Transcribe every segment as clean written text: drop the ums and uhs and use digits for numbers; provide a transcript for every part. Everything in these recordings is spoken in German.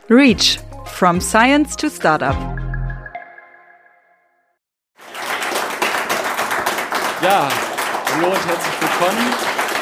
REACH – From Science to Startup. Ja, hallo und herzlich willkommen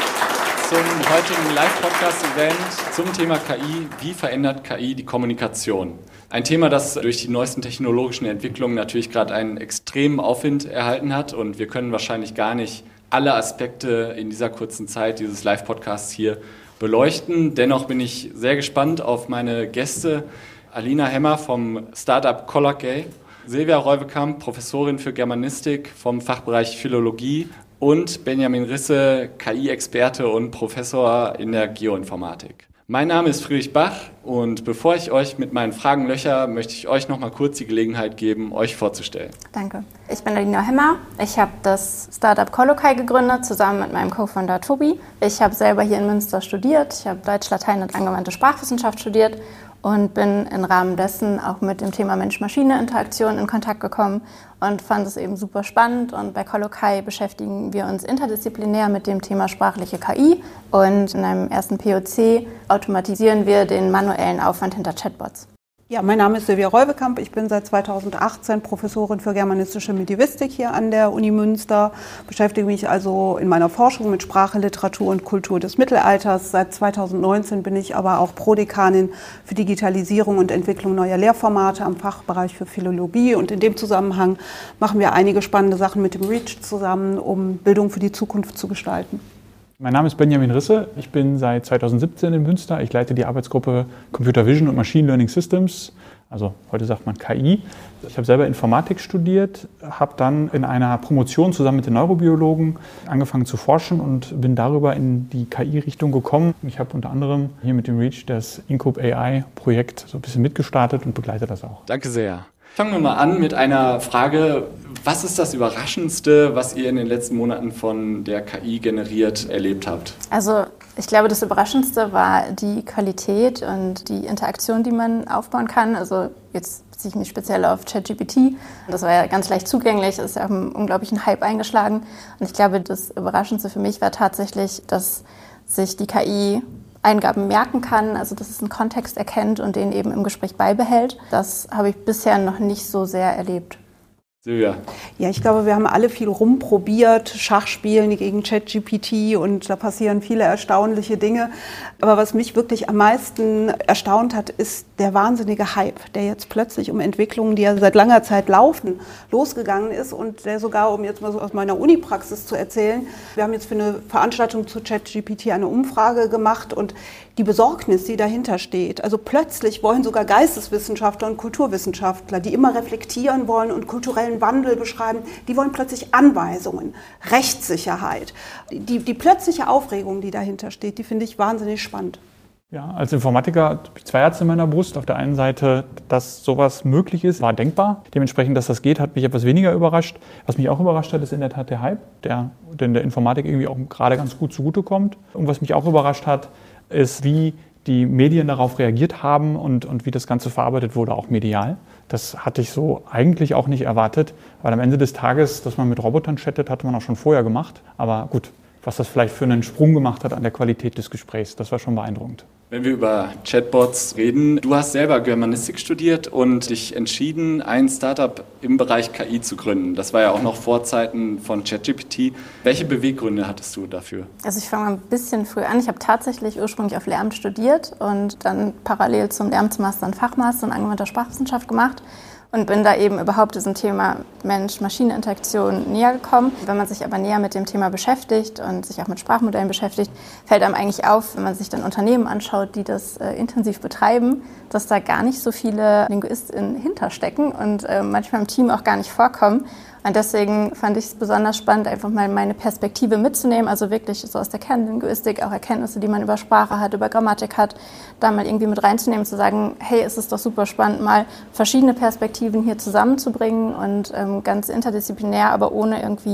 zum heutigen Live-Podcast-Event zum Thema KI. Wie verändert KI die Kommunikation? Ein Thema, das durch die neuesten technologischen Entwicklungen natürlich gerade einen extremen Aufwind erhalten hat und wir können wahrscheinlich gar nicht alle Aspekte in dieser kurzen Zeit dieses Live-Podcasts hier beleuchten. Dennoch bin ich sehr gespannt auf meine Gäste. Alina Hemmer vom Startup Colloquy, Silvia Reuwekamp, Professorin für Germanistik vom Fachbereich Philologie und Benjamin Risse, KI-Experte und Professor in der Geoinformatik. Mein Name ist Friedrich Bach und bevor ich euch mit meinen Fragen löcher, möchte ich euch noch mal kurz die Gelegenheit geben, euch vorzustellen. Danke. Ich bin Alina Hemmer. Ich habe das Startup Colloquy gegründet, zusammen mit meinem Co-Founder Tobi. Ich habe selber hier in Münster studiert. Ich habe Deutsch, Latein und angewandte Sprachwissenschaft studiert und bin im Rahmen dessen auch mit dem Thema Mensch-Maschine-Interaktion in Kontakt gekommen und fand es eben super spannend. Und bei Colloquy beschäftigen wir uns interdisziplinär mit dem Thema sprachliche KI und in einem ersten POC automatisieren wir den manuellen Aufwand hinter Chatbots. Ja, mein Name ist Silvia Reuwekamp. Ich bin seit 2018 Professorin für germanistische Medievistik hier an der Uni Münster. Beschäftige mich also in meiner Forschung mit Sprache, Literatur und Kultur des Mittelalters. Seit 2019 bin ich aber auch Prodekanin für Digitalisierung und Entwicklung neuer Lehrformate am Fachbereich für Philologie. Und in dem Zusammenhang machen wir einige spannende Sachen mit dem REACH zusammen, um Bildung für die Zukunft zu gestalten. Mein Name ist Benjamin Risse, ich bin seit 2017 in Münster. Ich leite die Arbeitsgruppe Computer Vision und Machine Learning Systems, also heute sagt man KI. Ich habe selber Informatik studiert, habe dann in einer Promotion zusammen mit den Neurobiologen angefangen zu forschen und bin darüber in die KI-Richtung gekommen. Ich habe unter anderem hier mit dem REACH das Incube AI-Projekt so ein bisschen mitgestartet und begleite das auch. Danke sehr. Fangen wir mal an mit einer Frage. Was ist das Überraschendste, was ihr in den letzten Monaten von der KI generiert erlebt habt? Also ich glaube, das Überraschendste war die Qualität und die Interaktion, die man aufbauen kann. Also jetzt beziehe ich mich speziell auf ChatGPT. Das war ja ganz leicht zugänglich, ist ja auch einen unglaublichen Hype eingeschlagen. Und ich glaube, das Überraschendste für mich war tatsächlich, dass sich die KI Eingaben merken kann, also dass es einen Kontext erkennt und den eben im Gespräch beibehält. Das habe ich bisher noch nicht so sehr erlebt. Silvia. Ja, ich glaube, wir haben alle viel rumprobiert, Schachspielen gegen ChatGPT und da passieren viele erstaunliche Dinge. Aber was mich wirklich am meisten erstaunt hat, ist der wahnsinnige Hype, der jetzt plötzlich um Entwicklungen, die ja seit langer Zeit laufen, losgegangen ist und der sogar, um jetzt mal so aus meiner Unipraxis zu erzählen, wir haben jetzt für eine Veranstaltung zu ChatGPT eine Umfrage gemacht und die Besorgnis, die dahinter steht. Also plötzlich wollen sogar Geisteswissenschaftler und Kulturwissenschaftler, die immer reflektieren wollen und kulturellen Wandel beschreiben, die wollen plötzlich Anweisungen, Rechtssicherheit. Die plötzliche Aufregung, die dahinter steht, die finde ich wahnsinnig spannend. Ja, als Informatiker habe ich zwei Herzen in meiner Brust. Auf der einen Seite, dass sowas möglich ist, war denkbar. Dementsprechend, dass das geht, hat mich etwas weniger überrascht. Was mich auch überrascht hat, ist in der Tat der Hype, der Informatik irgendwie auch gerade ganz gut zugutekommt. Und was mich auch überrascht hat, ist, wie die Medien darauf reagiert haben und wie das Ganze verarbeitet wurde, auch medial. Das hatte ich so eigentlich auch nicht erwartet, weil am Ende des Tages, dass man mit Robotern chattet, hatte man auch schon vorher gemacht. Aber gut, was das vielleicht für einen Sprung gemacht hat an der Qualität des Gesprächs, das war schon beeindruckend. Wenn wir über Chatbots reden, du hast selber Germanistik studiert und dich entschieden, ein Startup im Bereich KI zu gründen. Das war ja auch noch vor Zeiten von ChatGPT. Welche Beweggründe hattest du dafür? Also ich fange mal ein bisschen früh an. Ich habe tatsächlich ursprünglich auf Lehramt studiert und dann parallel zum Lehramtsmaster einen Fachmaster in angewandter Sprachwissenschaft gemacht. Und bin da eben überhaupt diesem Thema Mensch-Maschine-Interaktion näher gekommen. Wenn man sich aber näher mit dem Thema beschäftigt und sich auch mit Sprachmodellen beschäftigt, fällt einem eigentlich auf, wenn man sich dann Unternehmen anschaut, die das intensiv betreiben, dass da gar nicht so viele LinguistInnen hinterstecken und manchmal im Team auch gar nicht vorkommen. Und deswegen fand ich es besonders spannend, einfach mal meine Perspektive mitzunehmen, also wirklich so aus der Kernlinguistik, auch Erkenntnisse, die man über Sprache hat, über Grammatik hat, da mal irgendwie mit reinzunehmen, zu sagen, hey, es ist doch super spannend, mal verschiedene Perspektiven hier zusammenzubringen und ganz interdisziplinär, aber ohne irgendwie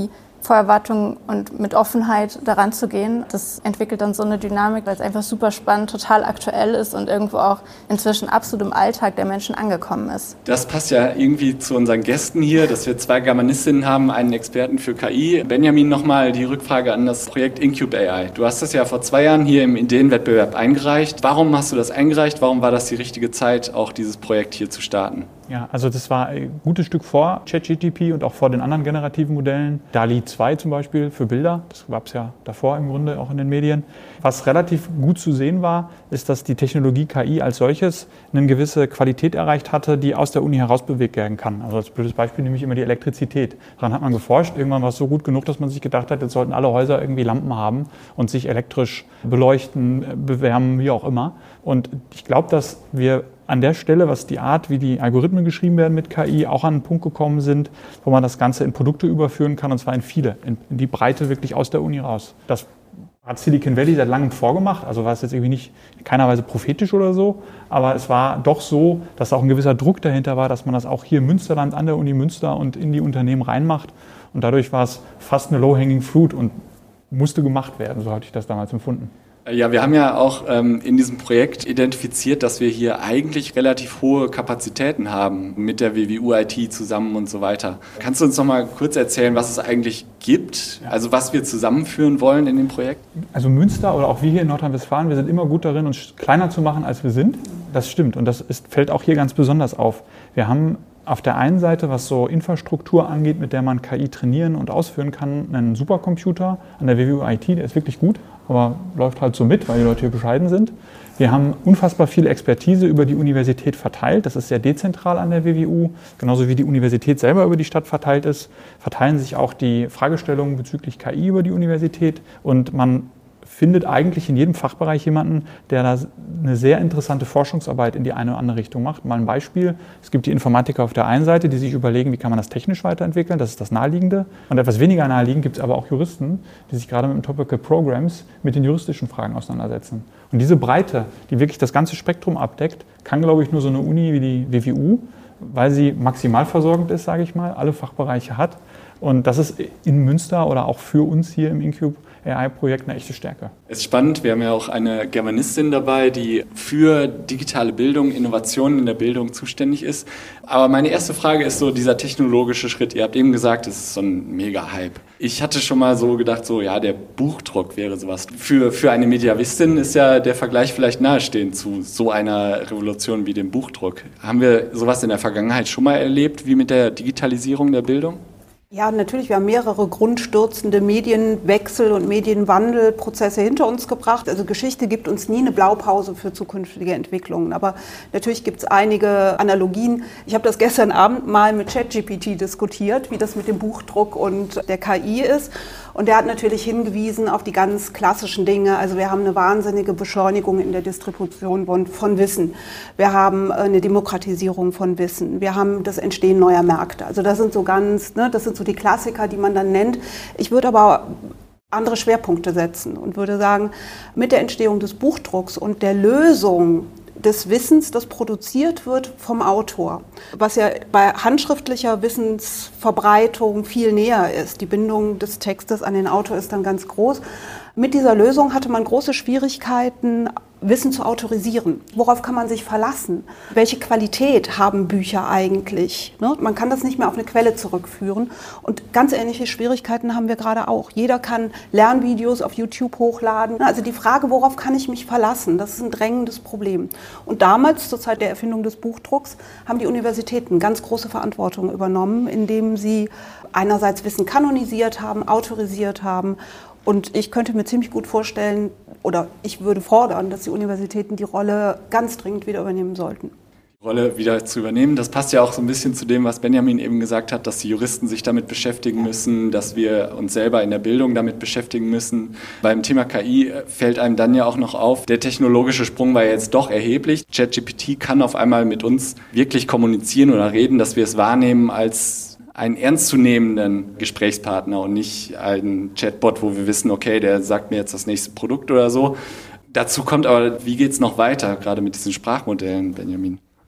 Vorerwartungen und mit Offenheit daran zu gehen. Das entwickelt dann so eine Dynamik, weil es einfach super spannend, total aktuell ist und irgendwo auch inzwischen absolut im Alltag der Menschen angekommen ist. Das passt ja irgendwie zu unseren Gästen hier, dass wir 2 Germanistinnen haben, einen Experten für KI. Benjamin, nochmal die Rückfrage an das Projekt Incube AI. Du hast das ja vor 2 Jahren hier im Ideenwettbewerb eingereicht. Warum hast du das eingereicht? Warum war das die richtige Zeit, auch dieses Projekt hier zu starten? Ja, also das war ein gutes Stück vor ChatGPT und auch vor den anderen generativen Modellen. DALL-E 2 zum Beispiel für Bilder, das gab es ja davor im Grunde auch in den Medien. Was relativ gut zu sehen war, ist, dass die Technologie KI als solches eine gewisse Qualität erreicht hatte, die aus der Uni heraus bewegt werden kann. Also als blödes Beispiel nehme ich immer die Elektrizität. Daran hat man geforscht, irgendwann war es so gut genug, dass man sich gedacht hat, jetzt sollten alle Häuser irgendwie Lampen haben und sich elektrisch beleuchten, bewärmen, wie auch immer. Und ich glaube, dass wir an der Stelle, was die Art, wie die Algorithmen geschrieben werden mit KI, auch an einen Punkt gekommen sind, wo man das Ganze in Produkte überführen kann, und zwar in viele, in die Breite wirklich aus der Uni raus. Das hat Silicon Valley seit langem vorgemacht, also war es jetzt irgendwie nicht in keiner Weise prophetisch oder so, aber es war doch so, dass auch ein gewisser Druck dahinter war, dass man das auch hier im Münsterland an der Uni Münster und in die Unternehmen reinmacht, und dadurch war es fast eine low-hanging fruit und musste gemacht werden, so hatte ich das damals empfunden. Ja, wir haben ja auch in diesem Projekt identifiziert, dass wir hier eigentlich relativ hohe Kapazitäten haben mit der WWU IT zusammen und so weiter. Kannst du uns noch mal kurz erzählen, was es eigentlich gibt, also was wir zusammenführen wollen in dem Projekt? Also Münster oder auch wir hier in Nordrhein-Westfalen, wir sind immer gut darin, uns kleiner zu machen, als wir sind. Das stimmt, und das fällt auch hier ganz besonders auf. Wir haben auf der einen Seite, was so Infrastruktur angeht, mit der man KI trainieren und ausführen kann, einen Supercomputer an der WWU IT, der ist wirklich gut, aber läuft halt so mit, weil die Leute hier bescheiden sind. Wir haben unfassbar viel Expertise über die Universität verteilt. Das ist sehr dezentral an der WWU. Genauso wie die Universität selber über die Stadt verteilt ist, verteilen sich auch die Fragestellungen bezüglich KI über die Universität. Und man findet eigentlich in jedem Fachbereich jemanden, der da eine sehr interessante Forschungsarbeit in die eine oder andere Richtung macht. Mal ein Beispiel. Es gibt die Informatiker auf der einen Seite, die sich überlegen, wie kann man das technisch weiterentwickeln. Das ist das Naheliegende. Und etwas weniger naheliegend gibt es aber auch Juristen, die sich gerade mit dem Topical Programs mit den juristischen Fragen auseinandersetzen. Und diese Breite, die wirklich das ganze Spektrum abdeckt, kann, glaube ich, nur so eine Uni wie die WWU, weil sie maximal versorgend ist, sage ich mal, alle Fachbereiche hat. Und das ist in Münster oder auch für uns hier im Incube AI-Projekt eine echte Stärke. Es ist spannend, wir haben ja auch eine Germanistin dabei, die für digitale Bildung, Innovationen in der Bildung zuständig ist. Aber meine erste Frage ist so dieser technologische Schritt. Ihr habt eben gesagt, es ist so ein Mega-Hype. Ich hatte schon mal so gedacht, so ja, der Buchdruck wäre sowas. Für eine Mediavistin ist ja der Vergleich vielleicht nahestehend zu so einer Revolution wie dem Buchdruck. Haben wir sowas in der Vergangenheit schon mal erlebt, wie mit der Digitalisierung der Bildung? Ja, natürlich. Wir haben mehrere grundstürzende Medienwechsel- und Medienwandelprozesse hinter uns gebracht. Also Geschichte gibt uns nie eine Blaupause für zukünftige Entwicklungen. Aber natürlich gibt es einige Analogien. Ich habe das gestern Abend mal mit ChatGPT diskutiert, wie das mit dem Buchdruck und der KI ist. Und der hat natürlich hingewiesen auf die ganz klassischen Dinge. Also wir haben eine wahnsinnige Beschleunigung in der Distribution von Wissen. Wir haben eine Demokratisierung von Wissen. Wir haben das Entstehen neuer Märkte. Also das sind so das sind so die Klassiker, die man dann nennt. Ich würde aber andere Schwerpunkte setzen und würde sagen, mit der Entstehung des Buchdrucks und der Lösung des Wissens, das produziert wird vom Autor, was ja bei handschriftlicher Wissensverbreitung viel näher ist. Die Bindung des Textes an den Autor ist dann ganz groß. Mit dieser Lösung hatte man große Schwierigkeiten, Wissen zu autorisieren. Worauf kann man sich verlassen? Welche Qualität haben Bücher eigentlich? Man kann das nicht mehr auf eine Quelle zurückführen. Und ganz ähnliche Schwierigkeiten haben wir gerade auch. Jeder kann Lernvideos auf YouTube hochladen. Also die Frage, worauf kann ich mich verlassen? Das ist ein drängendes Problem. Und damals, zur Zeit der Erfindung des Buchdrucks, haben die Universitäten ganz große Verantwortung übernommen, indem sie einerseits Wissen kanonisiert haben, autorisiert haben. Und ich könnte mir ziemlich gut vorstellen, oder ich würde fordern, dass die Universitäten die Rolle ganz dringend wieder übernehmen sollten. Die Rolle wieder zu übernehmen, das passt ja auch so ein bisschen zu dem, was Benjamin eben gesagt hat, dass die Juristen sich damit beschäftigen müssen, dass wir uns selber in der Bildung damit beschäftigen müssen. Beim Thema KI fällt einem dann ja auch noch auf, der technologische Sprung war jetzt doch erheblich. ChatGPT kann auf einmal mit uns wirklich kommunizieren oder reden, dass wir es wahrnehmen als einen ernstzunehmenden Gesprächspartner und nicht einen Chatbot, wo wir wissen, okay, der sagt mir jetzt das nächste Produkt oder so. Dazu kommt aber, wie geht es noch weiter, gerade mit diesen Sprachmodellen, Benjamin? Ja,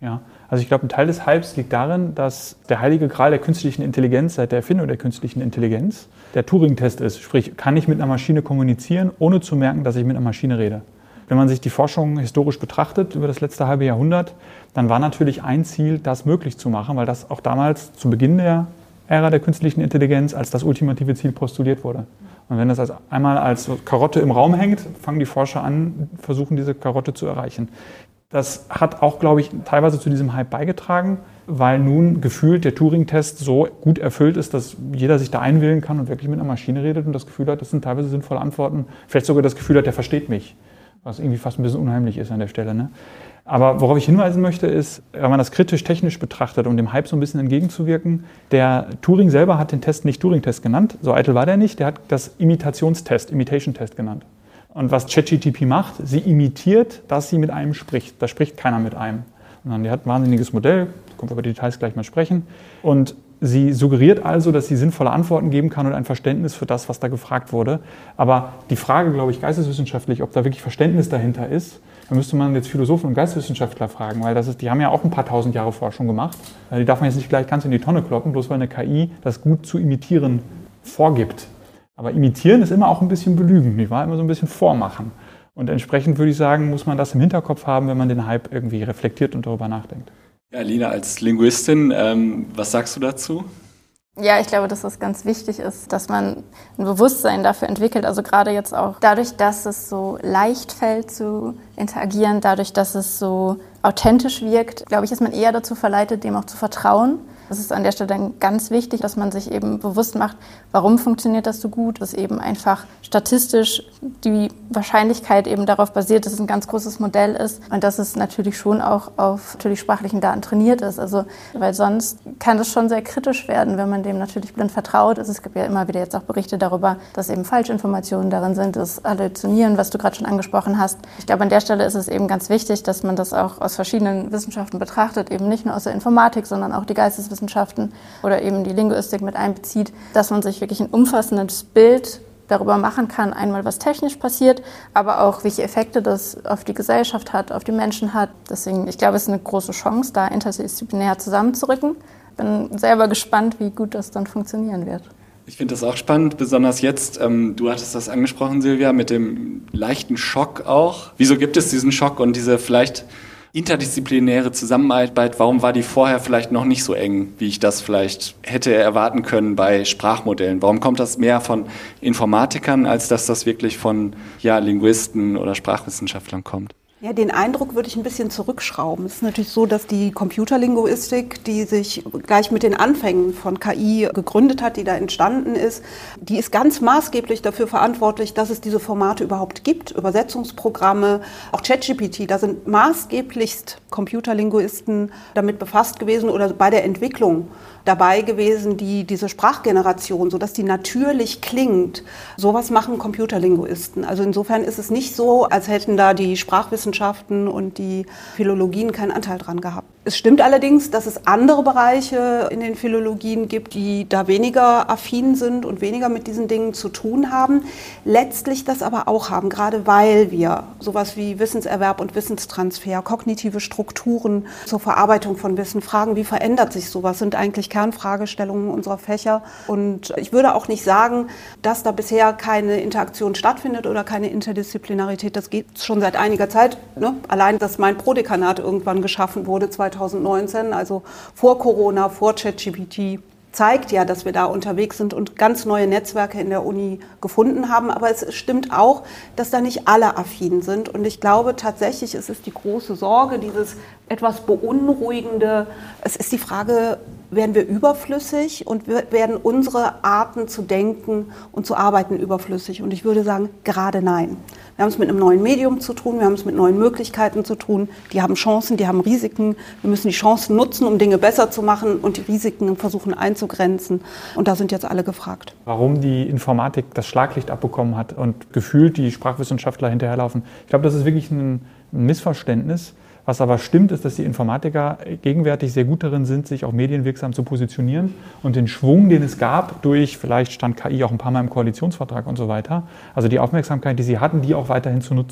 Also ich glaube, ein Teil des Hypes liegt darin, dass der heilige Gral der künstlichen Intelligenz seit der Erfindung der künstlichen Intelligenz der Turing-Test ist. Sprich, kann ich mit einer Maschine kommunizieren, ohne zu merken, dass ich mit einer Maschine rede. Wenn man sich die Forschung historisch betrachtet über das letzte halbe Jahrhundert, dann war natürlich ein Ziel, das möglich zu machen, weil das auch damals zu Beginn der Ära der künstlichen Intelligenz als das ultimative Ziel postuliert wurde. Und wenn das einmal als Karotte im Raum hängt, fangen die Forscher an, versuchen diese Karotte zu erreichen. Das hat auch, glaube ich, teilweise zu diesem Hype beigetragen, weil nun gefühlt der Turing-Test so gut erfüllt ist, dass jeder sich da einwählen kann und wirklich mit einer Maschine redet und das Gefühl hat, das sind teilweise sinnvolle Antworten. Vielleicht sogar das Gefühl hat, der versteht mich, was irgendwie fast ein bisschen unheimlich ist an der Stelle, ne? Aber worauf ich hinweisen möchte, ist, wenn man das kritisch-technisch betrachtet, um dem Hype so ein bisschen entgegenzuwirken, der Turing selber hat den Test nicht Turing-Test genannt, so eitel war der nicht, der hat das Imitation-Test genannt. Und was ChatGPT macht, sie imitiert, dass sie mit einem spricht. Da spricht keiner mit einem. Und die hat ein wahnsinniges Modell, kommt über die Details gleich mal sprechen. Und sie suggeriert also, dass sie sinnvolle Antworten geben kann und ein Verständnis für das, was da gefragt wurde. Aber die Frage, glaube ich, geisteswissenschaftlich, ob da wirklich Verständnis dahinter ist, da müsste man jetzt Philosophen und Geisteswissenschaftler fragen, weil die haben ja auch ein paar tausend Jahre Forschung gemacht. Die darf man jetzt nicht gleich ganz in die Tonne kloppen, bloß weil eine KI das gut zu imitieren vorgibt. Aber imitieren ist immer auch ein bisschen belügen, nicht wahr? Immer so ein bisschen vormachen. Und entsprechend würde ich sagen, muss man das im Hinterkopf haben, wenn man den Hype irgendwie reflektiert und darüber nachdenkt. Ja, Lina, als Linguistin, was sagst du dazu? Ja, ich glaube, dass es ganz wichtig ist, dass man ein Bewusstsein dafür entwickelt. Also gerade jetzt auch dadurch, dass es so leicht fällt zu interagieren, dadurch, dass es so authentisch wirkt, glaube ich, ist man eher dazu verleitet, dem auch zu vertrauen. Das ist an der Stelle dann ganz wichtig, dass man sich eben bewusst macht, warum funktioniert das so gut, dass eben einfach statistisch die Wahrscheinlichkeit eben darauf basiert, dass es ein ganz großes Modell ist und dass es natürlich schon auch auf natürlich sprachlichen Daten trainiert ist. Also, weil sonst kann das schon sehr kritisch werden, wenn man dem natürlich blind vertraut. Also, es gibt ja immer wieder jetzt auch Berichte darüber, dass eben Falschinformationen darin sind, das Halluzinieren, was du gerade schon angesprochen hast. Ich glaube, an der Stelle ist es eben ganz wichtig, dass man das auch aus verschiedenen Wissenschaften betrachtet, eben nicht nur aus der Informatik, sondern auch die Geisteswissenschaften oder eben die Linguistik mit einbezieht, dass man sich wirklich ein umfassendes Bild darüber machen kann, einmal was technisch passiert, aber auch welche Effekte das auf die Gesellschaft hat, auf die Menschen hat. Deswegen, ich glaube, es ist eine große Chance, da interdisziplinär zusammenzurücken. Bin selber gespannt, wie gut das dann funktionieren wird. Ich finde das auch spannend, besonders jetzt, du hattest das angesprochen, Silvia, mit dem leichten Schock auch. Wieso gibt es diesen Schock und diese vielleicht interdisziplinäre Zusammenarbeit, warum war die vorher vielleicht noch nicht so eng, wie ich das vielleicht hätte erwarten können bei Sprachmodellen? Warum kommt das mehr von Informatikern, als dass das wirklich von Linguisten oder Sprachwissenschaftlern kommt? Ja, den Eindruck würde ich ein bisschen zurückschrauben. Es ist natürlich so, dass die Computerlinguistik, die sich gleich mit den Anfängen von KI gegründet hat, die da entstanden ist, die ist ganz maßgeblich dafür verantwortlich, dass es diese Formate überhaupt gibt, Übersetzungsprogramme, auch ChatGPT, da sind maßgeblichst Computerlinguisten damit befasst gewesen oder bei der Entwicklung dabei gewesen, diese Sprachgeneration, sodass die natürlich klingt. Sowas machen Computerlinguisten. Also insofern ist es nicht so, als hätten da die Sprachwissenschaften und die Philologien keinen Anteil dran gehabt. Es stimmt allerdings, dass es andere Bereiche in den Philologien gibt, die da weniger affin sind und weniger mit diesen Dingen zu tun haben. Letztlich das aber auch haben, gerade weil wir sowas wie Wissenserwerb und Wissenstransfer, kognitive Strukturen zur Verarbeitung von Wissen fragen, wie verändert sich sowas, sind eigentlich Kernfragestellungen unserer Fächer. Und ich würde auch nicht sagen, dass da bisher keine Interaktion stattfindet oder keine Interdisziplinarität. Das geht schon seit einiger Zeit. Ne? Allein, dass mein Prodekanat irgendwann geschaffen wurde, 2019, also vor Corona, vor ChatGPT, zeigt ja, dass wir da unterwegs sind und ganz neue Netzwerke in der Uni gefunden haben. Aber es stimmt auch, dass da nicht alle affin sind. Und ich glaube tatsächlich, es ist die große Sorge, dieses etwas Beunruhigende. Es ist die Frage, werden wir überflüssig und werden unsere Arten zu denken und zu arbeiten überflüssig? Und ich würde sagen, gerade nein. Wir haben es mit einem neuen Medium zu tun, wir haben es mit neuen Möglichkeiten zu tun. Die haben Chancen, die haben Risiken. Wir müssen die Chancen nutzen, um Dinge besser zu machen und die Risiken versuchen einzugrenzen. Und da sind jetzt alle gefragt. Warum die Informatik das Schlaglicht abbekommen hat und gefühlt die Sprachwissenschaftler hinterherlaufen. Ich glaube, das ist wirklich ein Missverständnis. Was aber stimmt, ist, dass die Informatiker gegenwärtig sehr gut darin sind, sich auch medienwirksam zu positionieren und den Schwung, den es gab, vielleicht stand KI auch ein paar Mal im Koalitionsvertrag und so weiter, also die Aufmerksamkeit, die sie hatten, die auch weiterhin zu nutzen.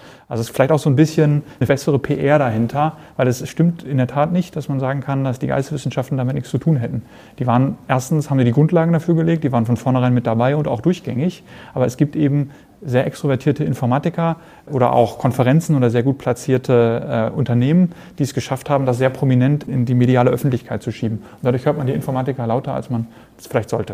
Also es ist vielleicht auch so ein bisschen eine bessere PR dahinter, weil es stimmt in der Tat nicht, dass man sagen kann, dass die Geisteswissenschaften damit nichts zu tun hätten. Erstens haben die Grundlagen dafür gelegt, die waren von vornherein mit dabei und auch durchgängig, aber es gibt eben sehr extrovertierte Informatiker oder auch Konferenzen oder sehr gut platzierte Unternehmen, die es geschafft haben, das sehr prominent in die mediale Öffentlichkeit zu schieben. Und dadurch hört man die Informatiker lauter, als man es vielleicht sollte.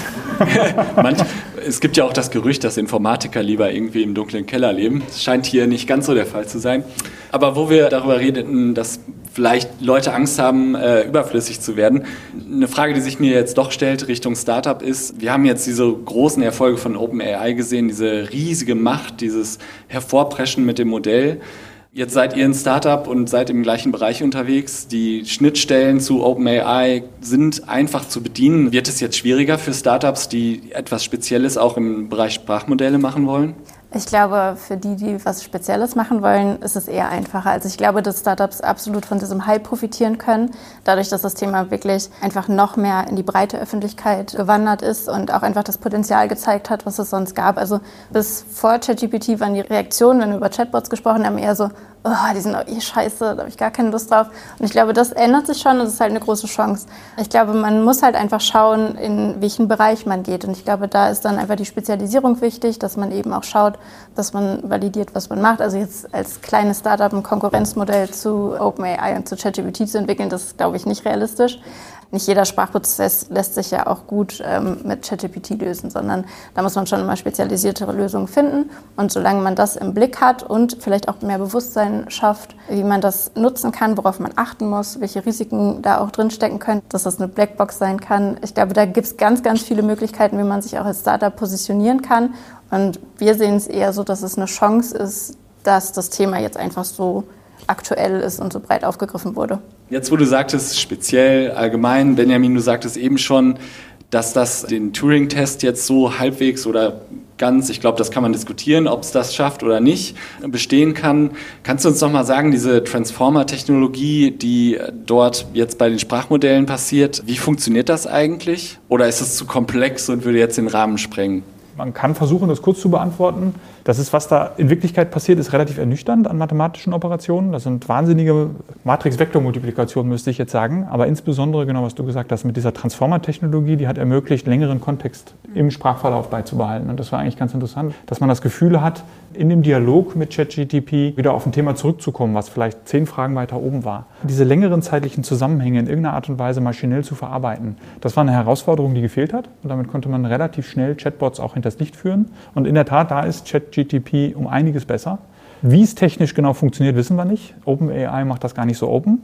Es gibt ja auch das Gerücht, dass Informatiker lieber irgendwie im dunklen Keller leben. Das scheint hier nicht ganz so der Fall zu sein. Aber wo wir darüber redeten, dass vielleicht Leute Angst haben, überflüssig zu werden. Eine Frage, die sich mir jetzt doch stellt Richtung Startup ist, wir haben jetzt diese großen Erfolge von OpenAI gesehen, diese riesige Macht, dieses Hervorpreschen mit dem Modell. Jetzt seid ihr ein Startup und seid im gleichen Bereich unterwegs. Die Schnittstellen zu OpenAI sind einfach zu bedienen. Wird es jetzt schwieriger für Startups, die etwas Spezielles auch im Bereich Sprachmodelle machen wollen? Ich glaube, für die was Spezielles machen wollen, ist es eher einfacher. Also ich glaube, dass Startups absolut von diesem Hype profitieren können, dadurch, dass das Thema wirklich einfach noch mehr in die breite Öffentlichkeit gewandert ist und auch einfach das Potenzial gezeigt hat, was es sonst gab. Also bis vor ChatGPT waren die Reaktionen, wenn wir über Chatbots gesprochen haben, eher so, oh, die sind doch scheiße, da habe ich gar keine Lust drauf. Und ich glaube, das ändert sich schon und das ist halt eine große Chance. Ich glaube, man muss halt einfach schauen, in welchen Bereich man geht. Und ich glaube, da ist dann einfach die Spezialisierung wichtig, dass man eben auch schaut, dass man validiert, was man macht. Also jetzt als kleines Startup ein Konkurrenzmodell zu OpenAI und zu ChatGPT zu entwickeln, das ist, glaube ich, nicht realistisch. Nicht jeder Sprachprozess lässt sich ja auch gut mit ChatGPT lösen, sondern da muss man schon immer spezialisiertere Lösungen finden. Und solange man das im Blick hat und vielleicht auch mehr Bewusstsein schafft, wie man das nutzen kann, worauf man achten muss, welche Risiken da auch drinstecken können, dass das eine Blackbox sein kann. Ich glaube, da gibt es ganz, ganz viele Möglichkeiten, wie man sich auch als Startup positionieren kann. Und wir sehen es eher so, dass es eine Chance ist, dass das Thema jetzt einfach so aktuell ist und so breit aufgegriffen wurde. Jetzt, wo du sagtest, speziell, allgemein, Benjamin, du sagtest eben schon, dass das den Turing-Test jetzt so halbwegs oder ganz, ich glaube, das kann man diskutieren, ob es das schafft oder nicht, bestehen kann. Kannst du uns noch mal sagen, diese Transformer-Technologie, die dort jetzt bei den Sprachmodellen passiert, wie funktioniert das eigentlich? Oder ist es zu komplex und würde jetzt den Rahmen sprengen? Man kann versuchen, das kurz zu beantworten. Das ist, was da in Wirklichkeit passiert, ist relativ ernüchternd an mathematischen Operationen. Das sind wahnsinnige Matrix-Vektor-Multiplikationen, müsste ich jetzt sagen. Aber insbesondere, genau was du gesagt hast, mit dieser Transformer-Technologie, die hat ermöglicht, längeren Kontext im Sprachverlauf beizubehalten. Und das war eigentlich ganz interessant, dass man das Gefühl hat, in dem Dialog mit ChatGPT wieder auf ein Thema zurückzukommen, was vielleicht 10 Fragen weiter oben war. Diese längeren zeitlichen Zusammenhänge in irgendeiner Art und Weise maschinell zu verarbeiten, das war eine Herausforderung, die gefehlt hat. Und damit konnte man relativ schnell Chatbots auch hinters Licht führen. Und in der Tat, da ist ChatGPT um einiges besser. Wie es technisch genau funktioniert, wissen wir nicht. OpenAI macht das gar nicht so open.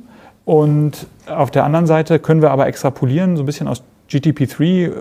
Und auf der anderen Seite können wir aber extrapolieren, so ein bisschen aus GPT-3,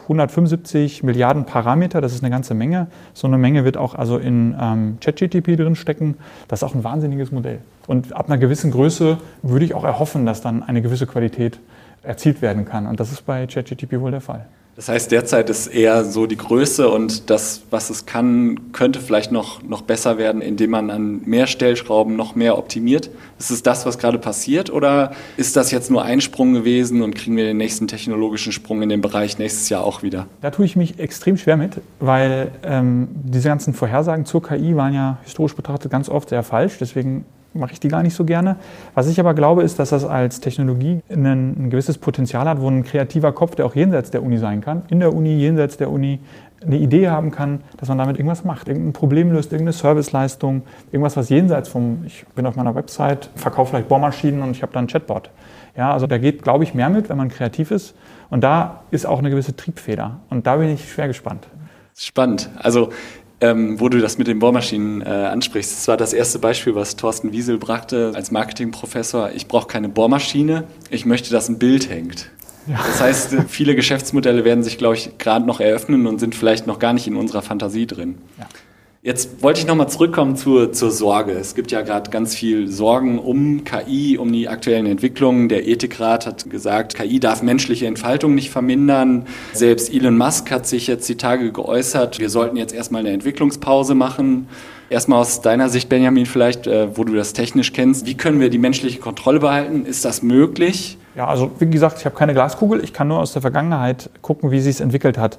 175 Milliarden Parameter, das ist eine ganze Menge. So eine Menge wird auch also in ChatGPT drin stecken. Das ist auch ein wahnsinniges Modell. Und ab einer gewissen Größe würde ich auch erhoffen, dass dann eine gewisse Qualität erzielt werden kann. Und das ist bei ChatGPT wohl der Fall. Das heißt, derzeit ist eher so die Größe und das, was es kann, könnte vielleicht noch besser werden, indem man an mehr Stellschrauben noch mehr optimiert. Ist es das, was gerade passiert, oder ist das jetzt nur ein Sprung gewesen und kriegen wir den nächsten technologischen Sprung in dem Bereich nächstes Jahr auch wieder? Da tue ich mich extrem schwer mit, weil diese ganzen Vorhersagen zur KI waren ja historisch betrachtet ganz oft sehr falsch. Deswegen mache ich die gar nicht so gerne. Was ich aber glaube, ist, dass das als Technologie ein gewisses Potenzial hat, wo ein kreativer Kopf, der auch jenseits der Uni sein kann, in der Uni, jenseits der Uni, eine Idee haben kann, dass man damit irgendwas macht, irgendein Problem löst, irgendeine Serviceleistung, irgendwas, was jenseits vom, ich bin auf meiner Website, verkaufe vielleicht Bohrmaschinen und ich habe da einen Chatbot. Ja, also da geht, glaube ich, mehr mit, wenn man kreativ ist. Und da ist auch eine gewisse Triebfeder. Und da bin ich schwer gespannt. Spannend. Also wo du das mit den Bohrmaschinen ansprichst. Das war das erste Beispiel, was Thorsten Wiesel brachte als Marketingprofessor. Ich brauche keine Bohrmaschine, ich möchte, dass ein Bild hängt. Ja. Das heißt, viele Geschäftsmodelle werden sich, glaube ich, gerade noch eröffnen und sind vielleicht noch gar nicht in unserer Fantasie drin. Ja. Jetzt wollte ich nochmal zurückkommen zur Sorge. Es gibt ja gerade ganz viel Sorgen um KI, um die aktuellen Entwicklungen. Der Ethikrat hat gesagt, KI darf menschliche Entfaltung nicht vermindern. Selbst Elon Musk hat sich jetzt die Tage geäußert, wir sollten jetzt erstmal eine Entwicklungspause machen. Erstmal aus deiner Sicht, Benjamin, vielleicht, wo du das technisch kennst. Wie können wir die menschliche Kontrolle behalten? Ist das möglich? Ja, also wie gesagt, ich habe keine Glaskugel. Ich kann nur aus der Vergangenheit gucken, wie sich es entwickelt hat.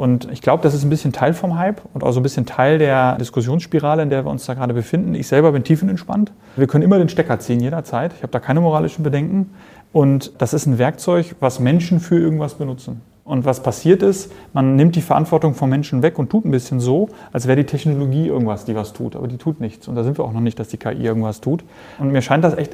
Und ich glaube, das ist ein bisschen Teil vom Hype und auch so ein bisschen Teil der Diskussionsspirale, in der wir uns da gerade befinden. Ich selber bin tiefenentspannt. Wir können immer den Stecker ziehen, jederzeit. Ich habe da keine moralischen Bedenken. Und das ist ein Werkzeug, was Menschen für irgendwas benutzen. Und was passiert ist, man nimmt die Verantwortung von Menschen weg und tut ein bisschen so, als wäre die Technologie irgendwas, die was tut. Aber die tut nichts. Und da sind wir auch noch nicht, dass die KI irgendwas tut. Und mir scheint das echt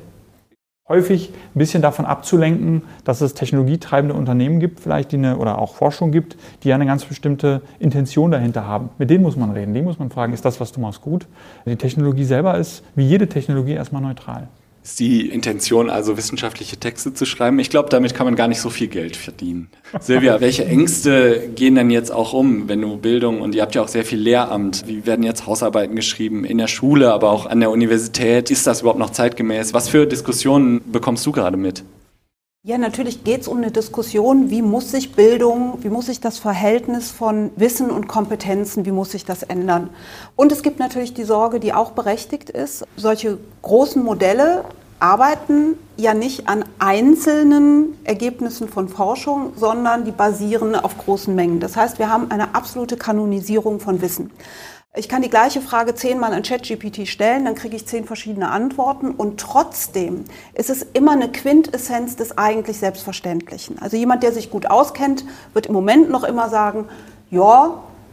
häufig ein bisschen davon abzulenken, dass es technologietreibende Unternehmen gibt, vielleicht oder auch Forschung gibt, die ja eine ganz bestimmte Intention dahinter haben. Mit denen muss man reden, die muss man fragen, ist das, was du machst, gut? Die Technologie selber ist, wie jede Technologie, erstmal neutral. Ist die Intention also, wissenschaftliche Texte zu schreiben? Ich glaube, damit kann man gar nicht so viel Geld verdienen. Silvia, welche Ängste gehen denn jetzt auch wenn du Bildung, und ihr habt ja auch sehr viel Lehramt, wie werden jetzt Hausarbeiten geschrieben in der Schule, aber auch an der Universität? Ist das überhaupt noch zeitgemäß? Was für Diskussionen bekommst du gerade mit? Ja, natürlich geht es um eine Diskussion, wie muss sich Bildung, wie muss sich das Verhältnis von Wissen und Kompetenzen, wie muss sich das ändern? Und es gibt natürlich die Sorge, die auch berechtigt ist, solche großen Modelle arbeiten ja nicht an einzelnen Ergebnissen von Forschung, sondern die basieren auf großen Mengen. Das heißt, wir haben eine absolute Kanonisierung von Wissen. Ich kann die gleiche Frage 10-mal an ChatGPT stellen, dann kriege ich 10 verschiedene Antworten und trotzdem ist es immer eine Quintessenz des eigentlich Selbstverständlichen. Also jemand, der sich gut auskennt, wird im Moment noch immer sagen, ja,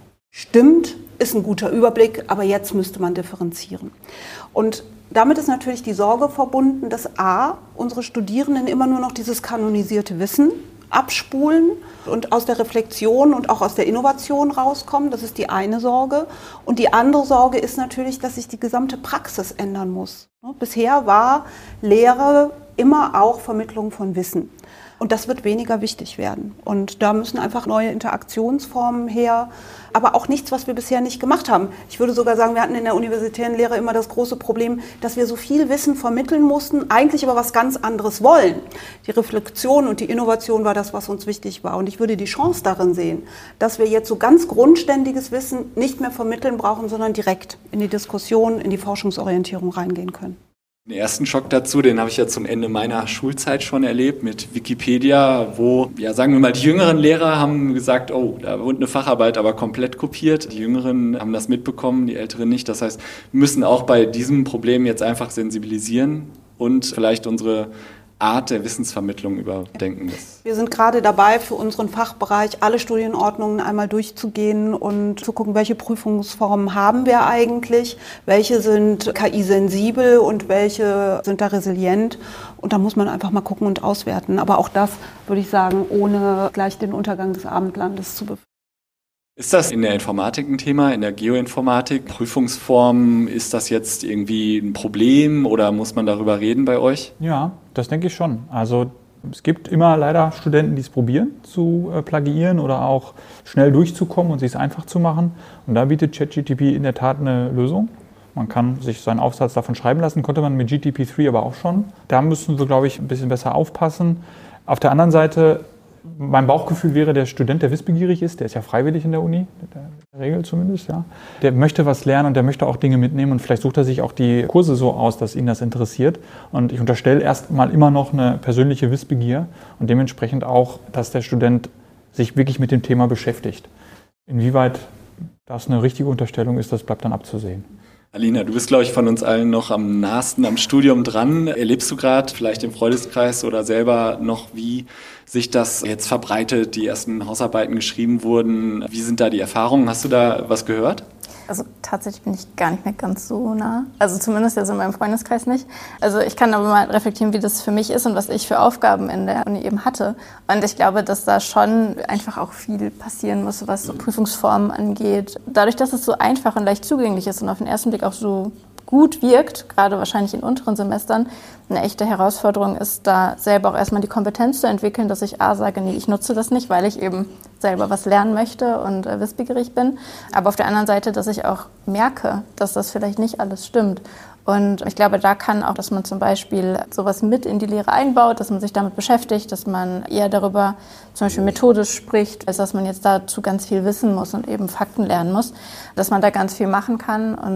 stimmt, ist ein guter Überblick, aber jetzt müsste man differenzieren. Und damit ist natürlich die Sorge verbunden, dass unsere Studierenden immer nur noch dieses kanonisierte Wissen abspulen und aus der Reflexion und auch aus der Innovation rauskommen. Das ist die eine Sorge. Und die andere Sorge ist natürlich, dass sich die gesamte Praxis ändern muss. Bisher war Lehre immer auch Vermittlung von Wissen. Und das wird weniger wichtig werden. Und da müssen einfach neue Interaktionsformen her, aber auch nichts, was wir bisher nicht gemacht haben. Ich würde sogar sagen, wir hatten in der universitären Lehre immer das große Problem, dass wir so viel Wissen vermitteln mussten, eigentlich aber was ganz anderes wollen. Die Reflexion und die Innovation war das, was uns wichtig war. Und ich würde die Chance darin sehen, dass wir jetzt so ganz grundständiges Wissen nicht mehr vermitteln brauchen, sondern direkt in die Diskussion, in die Forschungsorientierung reingehen können. Den ersten Schock dazu, den habe ich ja zum Ende meiner Schulzeit schon erlebt mit Wikipedia, wo, ja, sagen wir mal, die jüngeren Lehrer haben gesagt, oh, da wurde eine Facharbeit aber komplett kopiert. Die Jüngeren haben das mitbekommen, die Älteren nicht. Das heißt, wir müssen auch bei diesem Problem jetzt einfach sensibilisieren und vielleicht unsere Art der Wissensvermittlung überdenken. Wir sind gerade dabei, für unseren Fachbereich alle Studienordnungen einmal durchzugehen und zu gucken, welche Prüfungsformen haben wir eigentlich, welche sind KI-sensibel und welche sind da resilient. Und da muss man einfach mal gucken und auswerten. Aber auch das, würde ich sagen, ohne gleich den Untergang des Abendlandes zu befürchten. Ist das in der Informatik ein Thema, in der Geoinformatik? Prüfungsformen, ist das jetzt irgendwie ein Problem oder muss man darüber reden bei euch? Ja, das denke ich schon. Also es gibt immer leider Studenten, die es probieren zu plagiieren oder auch schnell durchzukommen und sich es einfach zu machen. Und da bietet ChatGPT in der Tat eine Lösung. Man kann sich seinen Aufsatz davon schreiben lassen, konnte man mit GPT-3 aber auch schon. Da müssen wir, glaube ich, ein bisschen besser aufpassen. Auf der anderen Seite, mein Bauchgefühl wäre, der Student, der wissbegierig ist, der ist ja freiwillig in der Uni, in der Regel zumindest, ja. Der möchte was lernen und der möchte auch Dinge mitnehmen und vielleicht sucht er sich auch die Kurse so aus, dass ihn das interessiert. Und ich unterstelle erstmal immer noch eine persönliche Wissbegier und dementsprechend auch, dass der Student sich wirklich mit dem Thema beschäftigt. Inwieweit das eine richtige Unterstellung ist, das bleibt dann abzusehen. Alina, du bist, glaube ich, von uns allen noch am nahesten am Studium dran. Erlebst du gerade vielleicht im Freundeskreis oder selber noch, wie sich das jetzt verbreitet, die ersten Hausarbeiten geschrieben wurden? Wie sind da die Erfahrungen? Hast du da was gehört? Also tatsächlich bin ich gar nicht mehr ganz so nah. Also zumindest jetzt in meinem Freundeskreis nicht. Also ich kann aber mal reflektieren, wie das für mich ist und was ich für Aufgaben in der Uni eben hatte. Und ich glaube, dass da schon einfach auch viel passieren muss, was so Prüfungsformen angeht. Dadurch, dass es so einfach und leicht zugänglich ist und auf den ersten Blick auch so gut wirkt, gerade wahrscheinlich in unteren Semestern, eine echte Herausforderung ist, da selber auch erstmal die Kompetenz zu entwickeln, dass ich sage, nee, ich nutze das nicht, weil ich eben selber was lernen möchte und wissbegierig bin. Aber auf der anderen Seite, dass ich auch merke, dass das vielleicht nicht alles stimmt. Und ich glaube, da kann auch, dass man zum Beispiel sowas mit in die Lehre einbaut, dass man sich damit beschäftigt, dass man eher darüber zum Beispiel methodisch spricht, als dass man jetzt dazu ganz viel wissen muss und eben Fakten lernen muss, dass man da ganz viel machen kann. Und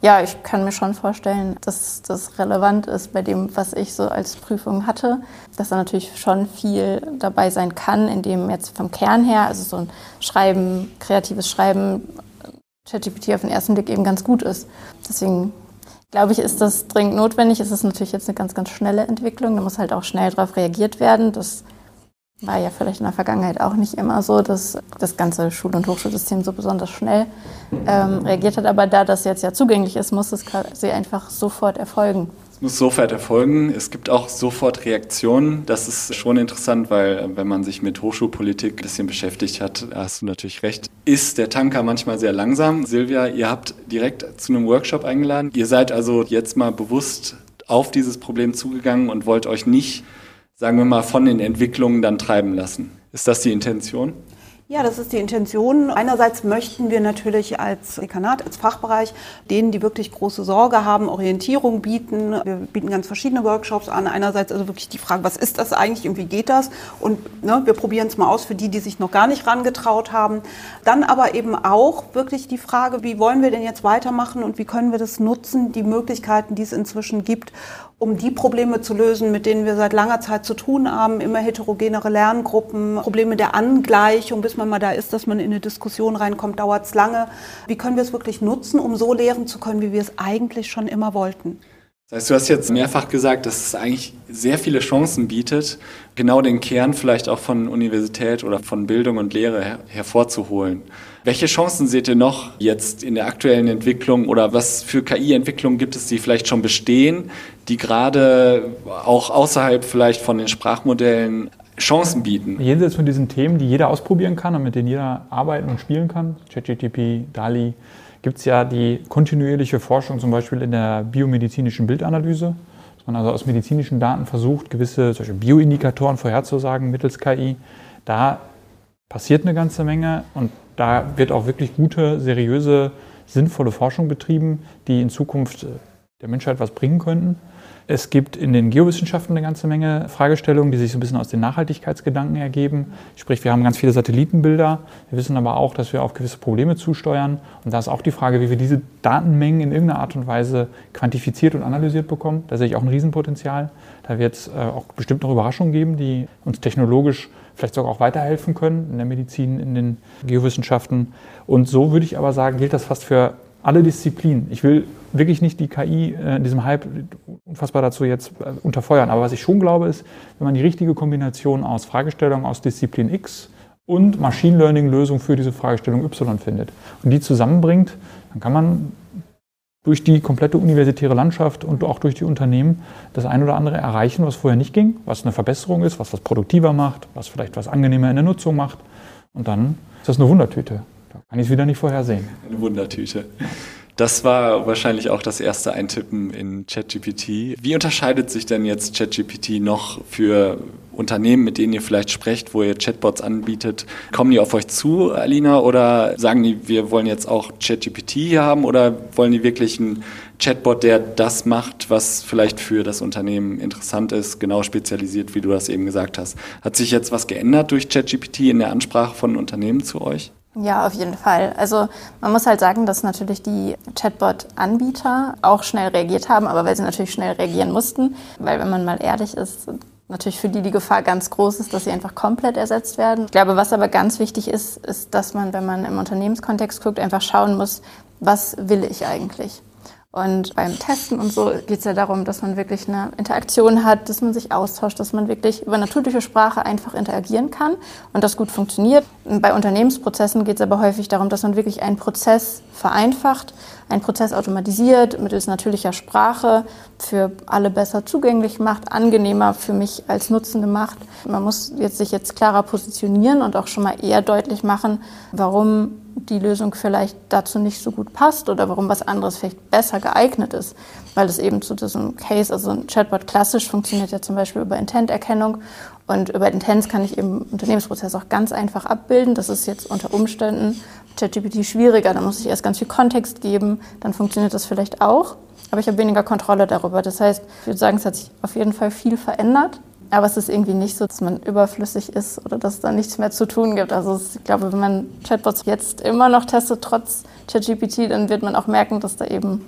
Ja, ich kann mir schon vorstellen, dass das relevant ist bei dem, was ich so als Prüfung hatte, dass da natürlich schon viel dabei sein kann, in dem jetzt vom Kern her, also so ein Schreiben, kreatives Schreiben, ChatGPT auf den ersten Blick eben ganz gut ist. Deswegen glaube ich, ist das dringend notwendig. Es ist natürlich jetzt eine ganz, ganz schnelle Entwicklung, da muss halt auch schnell darauf reagiert werden. Das war ja vielleicht in der Vergangenheit auch nicht immer so, dass das ganze Schul- und Hochschulsystem so besonders schnell reagiert hat. Aber da das jetzt ja zugänglich ist, muss es quasi einfach sofort erfolgen. Es muss sofort erfolgen. Es gibt auch sofort Reaktionen. Das ist schon interessant, weil wenn man sich mit Hochschulpolitik ein bisschen beschäftigt hat, hast du natürlich recht, ist der Tanker manchmal sehr langsam. Silvia, ihr habt direkt zu einem Workshop eingeladen. Ihr seid also jetzt mal bewusst auf dieses Problem zugegangen und wollt euch nicht, sagen wir mal, von den Entwicklungen dann treiben lassen. Ist das die Intention? Ja, das ist die Intention. Einerseits möchten wir natürlich als Dekanat, als Fachbereich, denen, die wirklich große Sorge haben, Orientierung bieten. Wir bieten ganz verschiedene Workshops an. Einerseits also wirklich die Frage, was ist das eigentlich und wie geht das? Und wir probieren es mal aus für die sich noch gar nicht rangetraut haben. Dann aber eben auch wirklich die Frage, wie wollen wir denn jetzt weitermachen und wie können wir das nutzen, die Möglichkeiten, die es inzwischen gibt, um die Probleme zu lösen, mit denen wir seit langer Zeit zu tun haben, immer heterogenere Lerngruppen, Probleme der Angleichung, bis man mal da ist, dass man in eine Diskussion reinkommt, dauert es lange. Wie können wir es wirklich nutzen, um so lehren zu können, wie wir es eigentlich schon immer wollten? Das heißt, du hast jetzt mehrfach gesagt, dass es eigentlich sehr viele Chancen bietet, genau den Kern vielleicht auch von Universität oder von Bildung und Lehre hervorzuholen. Welche Chancen seht ihr noch jetzt in der aktuellen Entwicklung oder was für KI-Entwicklungen gibt es, die vielleicht schon bestehen, die gerade auch außerhalb vielleicht von den Sprachmodellen Chancen bieten? Jenseits von diesen Themen, die jeder ausprobieren kann und mit denen jeder arbeiten und spielen kann, ChatGPT, DALL-E, gibt es ja die kontinuierliche Forschung zum Beispiel in der biomedizinischen Bildanalyse, dass man also aus medizinischen Daten versucht, gewisse solche Bioindikatoren vorherzusagen mittels KI. Da passiert eine ganze Menge und da wird auch wirklich gute, seriöse, sinnvolle Forschung betrieben, die in Zukunft der Menschheit was bringen könnten. Es gibt in den Geowissenschaften eine ganze Menge Fragestellungen, die sich so ein bisschen aus den Nachhaltigkeitsgedanken ergeben. Sprich, wir haben ganz viele Satellitenbilder. Wir wissen aber auch, dass wir auf gewisse Probleme zusteuern. Und da ist auch die Frage, wie wir diese Datenmengen in irgendeiner Art und Weise quantifiziert und analysiert bekommen. Da sehe ich auch ein Riesenpotenzial. Da wird es auch bestimmt noch Überraschungen geben, die uns technologisch vielleicht sogar auch weiterhelfen können in der Medizin, in den Geowissenschaften. Und so würde ich aber sagen, gilt das fast für alle Disziplinen. Ich will wirklich nicht die KI in diesem Hype unfassbar dazu jetzt unterfeuern. Aber was ich schon glaube, ist, wenn man die richtige Kombination aus Fragestellungen aus Disziplin X und Machine Learning-Lösung für diese Fragestellung Y findet und die zusammenbringt, dann kann man durch die komplette universitäre Landschaft und auch durch die Unternehmen das ein oder andere erreichen, was vorher nicht ging, was eine Verbesserung ist, was produktiver macht, was vielleicht was angenehmer in der Nutzung macht. Und dann ist das eine Wundertüte. Da kann ich es wieder nicht vorhersehen. Eine Wundertüte. Das war wahrscheinlich auch das erste Eintippen in ChatGPT. Wie unterscheidet sich denn jetzt ChatGPT noch für Unternehmen, mit denen ihr vielleicht sprecht, wo ihr Chatbots anbietet? Kommen die auf euch zu, Alina, oder sagen die, wir wollen jetzt auch ChatGPT hier haben, oder wollen die wirklich einen Chatbot, der das macht, was vielleicht für das Unternehmen interessant ist, genau spezialisiert, wie du das eben gesagt hast? Hat sich jetzt was geändert durch ChatGPT in der Ansprache von Unternehmen zu euch? Ja, auf jeden Fall. Also man muss halt sagen, dass natürlich die Chatbot-Anbieter auch schnell reagiert haben, aber weil sie natürlich schnell reagieren mussten, weil wenn man mal ehrlich ist, natürlich für die Gefahr ganz groß ist, dass sie einfach komplett ersetzt werden. Ich glaube, was aber ganz wichtig ist, ist, dass man, wenn man im Unternehmenskontext guckt, einfach schauen muss, was will ich eigentlich? Und beim Testen und so geht es ja darum, dass man wirklich eine Interaktion hat, dass man sich austauscht, dass man wirklich über natürliche Sprache einfach interagieren kann und das gut funktioniert. Und bei Unternehmensprozessen geht es aber häufig darum, dass man wirklich einen Prozess vereinfacht, einen Prozess automatisiert, mittels natürlicher Sprache für alle besser zugänglich macht, angenehmer für mich als Nutzende macht. Man muss sich jetzt klarer positionieren und auch schon mal eher deutlich machen, warum die Lösung vielleicht dazu nicht so gut passt oder warum was anderes vielleicht besser geeignet ist. Weil es eben zu diesem Case, also ein Chatbot klassisch funktioniert ja zum Beispiel über Intent-Erkennung und über Intents kann ich eben Unternehmensprozess auch ganz einfach abbilden. Das ist jetzt unter Umständen ChatGPT schwieriger, da muss ich erst ganz viel Kontext geben, dann funktioniert das vielleicht auch, aber ich habe weniger Kontrolle darüber. Das heißt, ich würde sagen, es hat sich auf jeden Fall viel verändert. Aber es ist irgendwie nicht so, dass man überflüssig ist oder dass es da nichts mehr zu tun gibt. Also ich glaube, wenn man Chatbots jetzt immer noch testet, trotz ChatGPT, dann wird man auch merken, dass da eben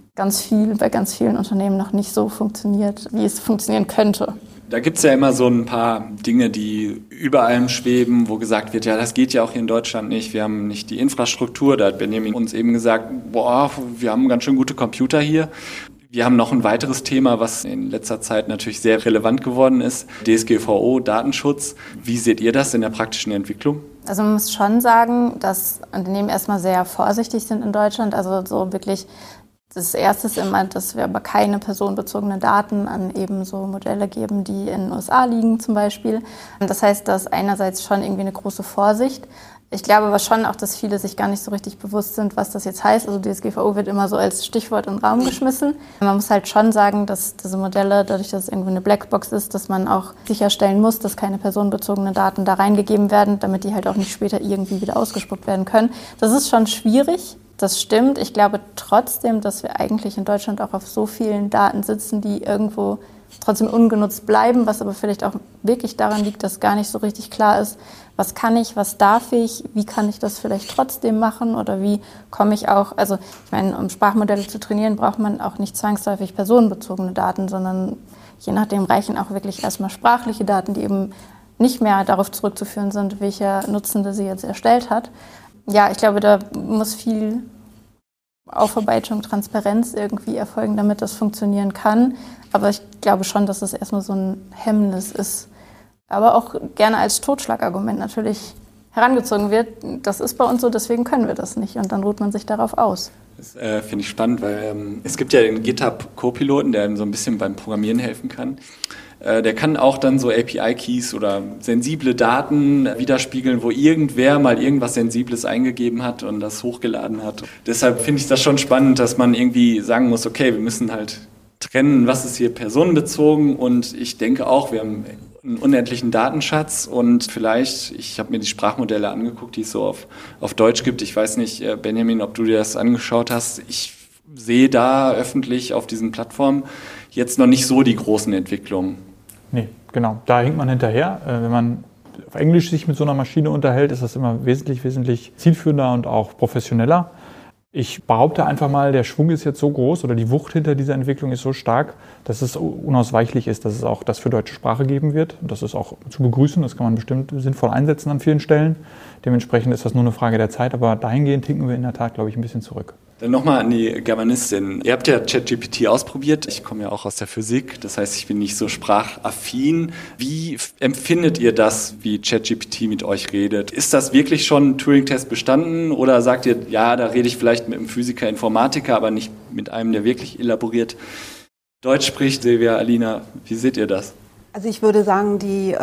bei ganz vielen Unternehmen noch nicht so funktioniert, wie es funktionieren könnte. Da gibt es ja immer so ein paar Dinge, die über allem schweben, wo gesagt wird, ja, das geht ja auch hier in Deutschland nicht, wir haben nicht die Infrastruktur. Da hat Benjamin uns eben gesagt, boah, wir haben ganz schön gute Computer hier. Wir haben noch ein weiteres Thema, was in letzter Zeit natürlich sehr relevant geworden ist, DSGVO, Datenschutz. Wie seht ihr das in der praktischen Entwicklung? Also man muss schon sagen, dass Unternehmen erstmal sehr vorsichtig sind in Deutschland. Also so wirklich das Erste ist immer, dass wir aber keine personenbezogenen Daten an eben so Modelle geben, die in den USA liegen zum Beispiel. Das heißt, dass einerseits schon irgendwie eine große Vorsicht. Ich glaube aber schon auch, dass viele sich gar nicht so richtig bewusst sind, was das jetzt heißt. Also DSGVO wird immer so als Stichwort in den Raum geschmissen. Man muss halt schon sagen, dass diese Modelle, dadurch, dass es irgendwie eine Blackbox ist, dass man auch sicherstellen muss, dass keine personenbezogenen Daten da reingegeben werden, damit die halt auch nicht später irgendwie wieder ausgespuckt werden können. Das ist schon schwierig. Das stimmt. Ich glaube trotzdem, dass wir eigentlich in Deutschland auch auf so vielen Daten sitzen, die irgendwo trotzdem ungenutzt bleiben, was aber vielleicht auch wirklich daran liegt, dass gar nicht so richtig klar ist, was kann ich, was darf ich, wie kann ich das vielleicht trotzdem machen oder wie komme ich auch, also ich meine, um Sprachmodelle zu trainieren, braucht man auch nicht zwangsläufig personenbezogene Daten, sondern je nachdem reichen auch wirklich erstmal sprachliche Daten, die eben nicht mehr darauf zurückzuführen sind, welcher Nutzende sie jetzt erstellt hat. Ja, ich glaube, da muss viel Aufarbeitung, Transparenz irgendwie erfolgen, damit das funktionieren kann. Aber ich glaube schon, dass es erstmal so ein Hemmnis ist. Aber auch gerne als Totschlagargument natürlich herangezogen wird. Das ist bei uns so, deswegen können wir das nicht. Und dann ruht man sich darauf aus. Das finde ich spannend, weil es gibt ja den GitHub Copiloten, der einem so ein bisschen beim Programmieren helfen kann. Der kann auch dann so API-Keys oder sensible Daten widerspiegeln, wo irgendwer mal irgendwas Sensibles eingegeben hat und das hochgeladen hat. Deshalb finde ich das schon spannend, dass man irgendwie sagen muss, okay, wir müssen halt trennen, was ist hier personenbezogen, und ich denke auch, wir haben einen unendlichen Datenschatz und vielleicht, ich habe mir die Sprachmodelle angeguckt, die es so auf Deutsch gibt. Ich weiß nicht, Benjamin, ob du dir das angeschaut hast. Ich sehe da öffentlich auf diesen Plattformen jetzt noch nicht so die großen Entwicklungen. Nee, genau. Da hinkt man hinterher. Wenn man auf Englisch sich mit so einer Maschine unterhält, ist das immer wesentlich zielführender und auch professioneller. Ich behaupte einfach mal, der Schwung ist jetzt so groß oder die Wucht hinter dieser Entwicklung ist so stark, dass es unausweichlich ist, dass es auch das für deutsche Sprache geben wird. Und das ist auch zu begrüßen, das kann man bestimmt sinnvoll einsetzen an vielen Stellen. Dementsprechend ist das nur eine Frage der Zeit, aber dahingehend hinken wir in der Tat, glaube ich, ein bisschen zurück. Dann nochmal an die Germanistin. Ihr habt ja ChatGPT ausprobiert. Ich komme ja auch aus der Physik, das heißt, ich bin nicht so sprachaffin. Wie empfindet ihr das, wie ChatGPT mit euch redet? Ist das wirklich schon ein Turing-Test bestanden oder sagt ihr, ja, da rede ich vielleicht mit einem Physiker, Informatiker, aber nicht mit einem, der wirklich elaboriert Deutsch spricht? Silvia, Alina, wie seht ihr das? Also ich würde sagen,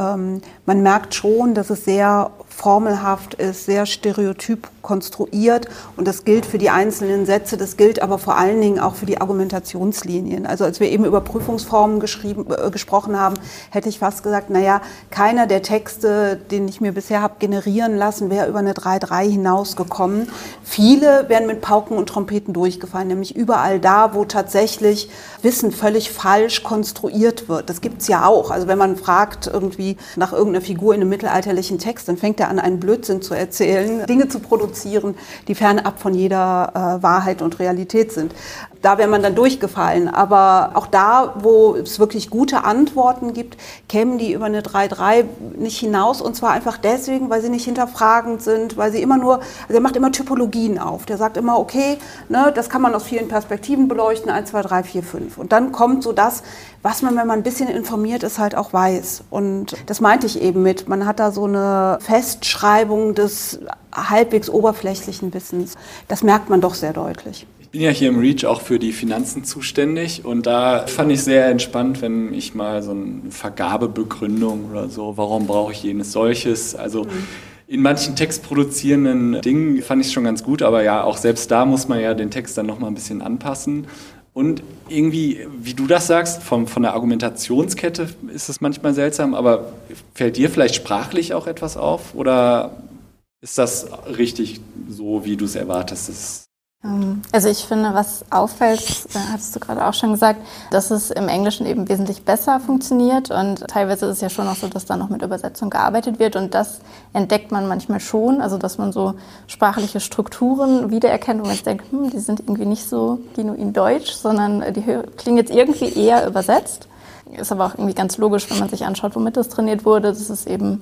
man merkt schon, dass es sehr formelhaft ist, sehr stereotyp konstruiert, und das gilt für die einzelnen Sätze, das gilt aber vor allen Dingen auch für die Argumentationslinien. Also als wir eben über Prüfungsformen gesprochen haben, hätte ich fast gesagt, naja, keiner der Texte, den ich mir bisher habe generieren lassen, wäre über eine 3.3 hinausgekommen. Viele werden mit Pauken und Trompeten durchgefallen, nämlich überall da, wo tatsächlich Wissen völlig falsch konstruiert wird. Das gibt's ja auch. Also wenn man fragt irgendwie nach irgendeiner Figur in einem mittelalterlichen Text, dann fängt er an, einen Blödsinn zu erzählen, Dinge zu produzieren, die fernab von jeder Wahrheit und Realität sind. Da wäre man dann durchgefallen. Aber auch da, wo es wirklich gute Antworten gibt, kämen die über eine 3.3 nicht hinaus. Und zwar einfach deswegen, weil sie nicht hinterfragend sind, weil sie immer nur, also er macht immer Typologien auf. Der sagt immer, okay, ne, das kann man aus vielen Perspektiven beleuchten, 1, 2, 3, 4, 5. Und dann kommt so das, was man, wenn man ein bisschen informiert ist, halt auch weiß. Und das meinte ich eben mit, man hat da so eine Festschreibung des halbwegs oberflächlichen Wissens. Das merkt man doch sehr deutlich. Ich bin ja hier im REACH auch für die Finanzen zuständig, und da fand ich sehr entspannt, wenn ich mal so eine Vergabebegründung oder so, warum brauche ich jenes solches, also in manchen textproduzierenden Dingen fand ich es schon ganz gut, aber ja, auch selbst da muss man ja den Text dann nochmal ein bisschen anpassen. Und irgendwie, wie du das sagst, von der Argumentationskette ist es manchmal seltsam, aber fällt dir vielleicht sprachlich auch etwas auf, oder ist das richtig so, wie du es erwartest? Also ich finde, was auffällt, hattest du gerade auch schon gesagt, dass es im Englischen eben wesentlich besser funktioniert und teilweise ist es ja schon auch so, dass da noch mit Übersetzung gearbeitet wird und das entdeckt man manchmal schon, also dass man so sprachliche Strukturen wiedererkennt, wo man jetzt denkt, die sind irgendwie nicht so genuin deutsch, sondern die klingen jetzt irgendwie eher übersetzt. Ist aber auch irgendwie ganz logisch, wenn man sich anschaut, womit das trainiert wurde. Das ist eben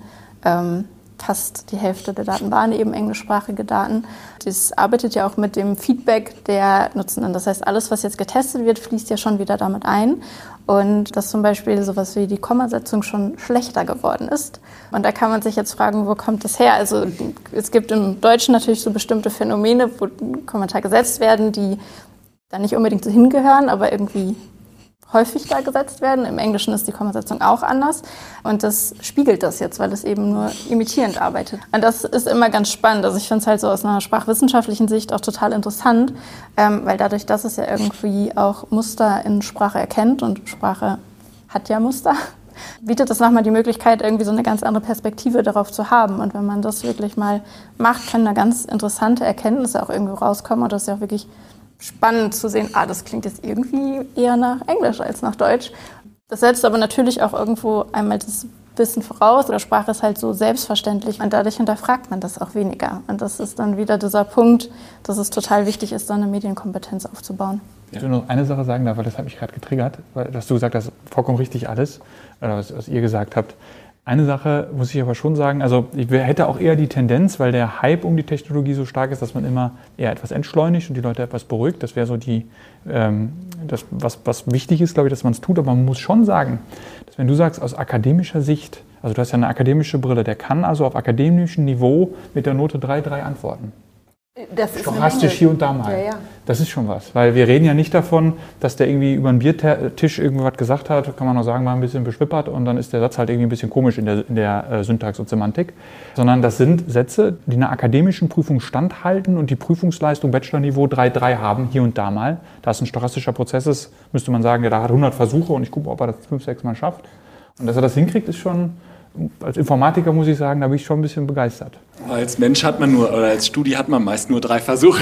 fast die Hälfte der Daten waren eben englischsprachige Daten. Das arbeitet ja auch mit dem Feedback der Nutzenden. Das heißt, alles, was jetzt getestet wird, fließt ja schon wieder damit ein. Und dass zum Beispiel sowas wie die Kommasetzung schon schlechter geworden ist. Und da kann man sich jetzt fragen, wo kommt das her? Also es gibt im Deutschen natürlich so bestimmte Phänomene, wo Kommata gesetzt werden, die da nicht unbedingt so hingehören, aber irgendwie häufig da gesetzt werden. Im Englischen ist die Kommasetzung auch anders und das spiegelt das jetzt, weil es eben nur imitierend arbeitet. Und das ist immer ganz spannend. Also ich finde es halt so aus einer sprachwissenschaftlichen Sicht auch total interessant, weil dadurch, dass es ja irgendwie auch Muster in Sprache erkennt und Sprache hat ja Muster, bietet das nochmal die Möglichkeit, irgendwie so eine ganz andere Perspektive darauf zu haben. Und wenn man das wirklich mal macht, können da ganz interessante Erkenntnisse auch irgendwie rauskommen und das ist ja auch wirklich spannend zu sehen, das klingt jetzt irgendwie eher nach Englisch als nach Deutsch. Das setzt aber natürlich auch irgendwo einmal das Wissen voraus. Oder Sprache ist halt so selbstverständlich und dadurch hinterfragt man das auch weniger. Und das ist dann wieder dieser Punkt, dass es total wichtig ist, so eine Medienkompetenz aufzubauen. Ich will noch eine Sache sagen, weil das hat mich gerade getriggert, weil dass du gesagt hast, vollkommen richtig alles, oder was ihr gesagt habt. Eine Sache muss ich aber schon sagen, also ich hätte auch eher die Tendenz, weil der Hype um die Technologie so stark ist, dass man immer eher etwas entschleunigt und die Leute etwas beruhigt. Das wäre so das, was wichtig ist, glaube ich, dass man es tut. Aber man muss schon sagen, dass wenn du sagst, aus akademischer Sicht, also du hast ja eine akademische Brille, der kann also auf akademischem Niveau mit der Note 3,3 antworten. Das ist stochastisch hier und da mal. Ja. Das ist schon was, weil wir reden ja nicht davon, dass der irgendwie über einen Biertisch irgendwas gesagt hat, kann man auch sagen, war ein bisschen beschwippert und dann ist der Satz halt irgendwie ein bisschen komisch in der Syntax und Semantik, sondern das sind Sätze, die einer akademischen Prüfung standhalten und die Prüfungsleistung Bachelorniveau 3,3 haben, hier und da mal. Da es ein stochastischer Prozess ist, müsste man sagen, der hat 100 Versuche und ich gucke, ob er das 5, 6 Mal schafft. Und dass er das hinkriegt, ist schon... Als Informatiker muss ich sagen, da bin ich schon ein bisschen begeistert. Als Mensch hat man nur, oder als Studi hat man meist nur 3 Versuche.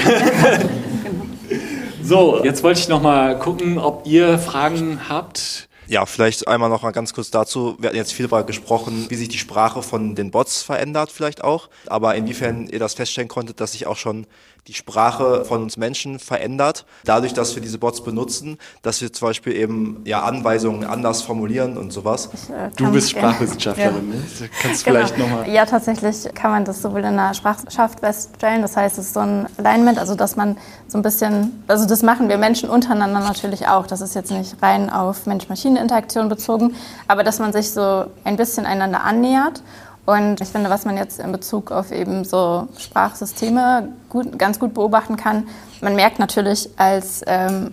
So, jetzt wollte ich noch mal gucken, ob ihr Fragen habt. Ja, vielleicht einmal noch mal ganz kurz dazu. Wir hatten jetzt viel darüber gesprochen, wie sich die Sprache von den Bots verändert vielleicht auch. Aber inwiefern ihr das feststellen konntet, dass sich auch schon die Sprache von uns Menschen verändert. Dadurch, dass wir diese Bots benutzen, dass wir zum Beispiel eben Anweisungen anders formulieren und sowas. Du bist Sprachwissenschaftlerin, ne? Kannst du vielleicht nochmal... Ja, tatsächlich kann man das sowohl in der Sprachwissenschaft feststellen. Das heißt, es ist so ein Alignment, also dass man so ein bisschen, also das machen wir Menschen untereinander natürlich auch. Das ist jetzt nicht rein auf Mensch-Maschinen-Interaktion bezogen, aber dass man sich so ein bisschen einander annähert. Und ich finde, was man jetzt in Bezug auf eben so Sprachsysteme ganz gut beobachten kann, man merkt natürlich als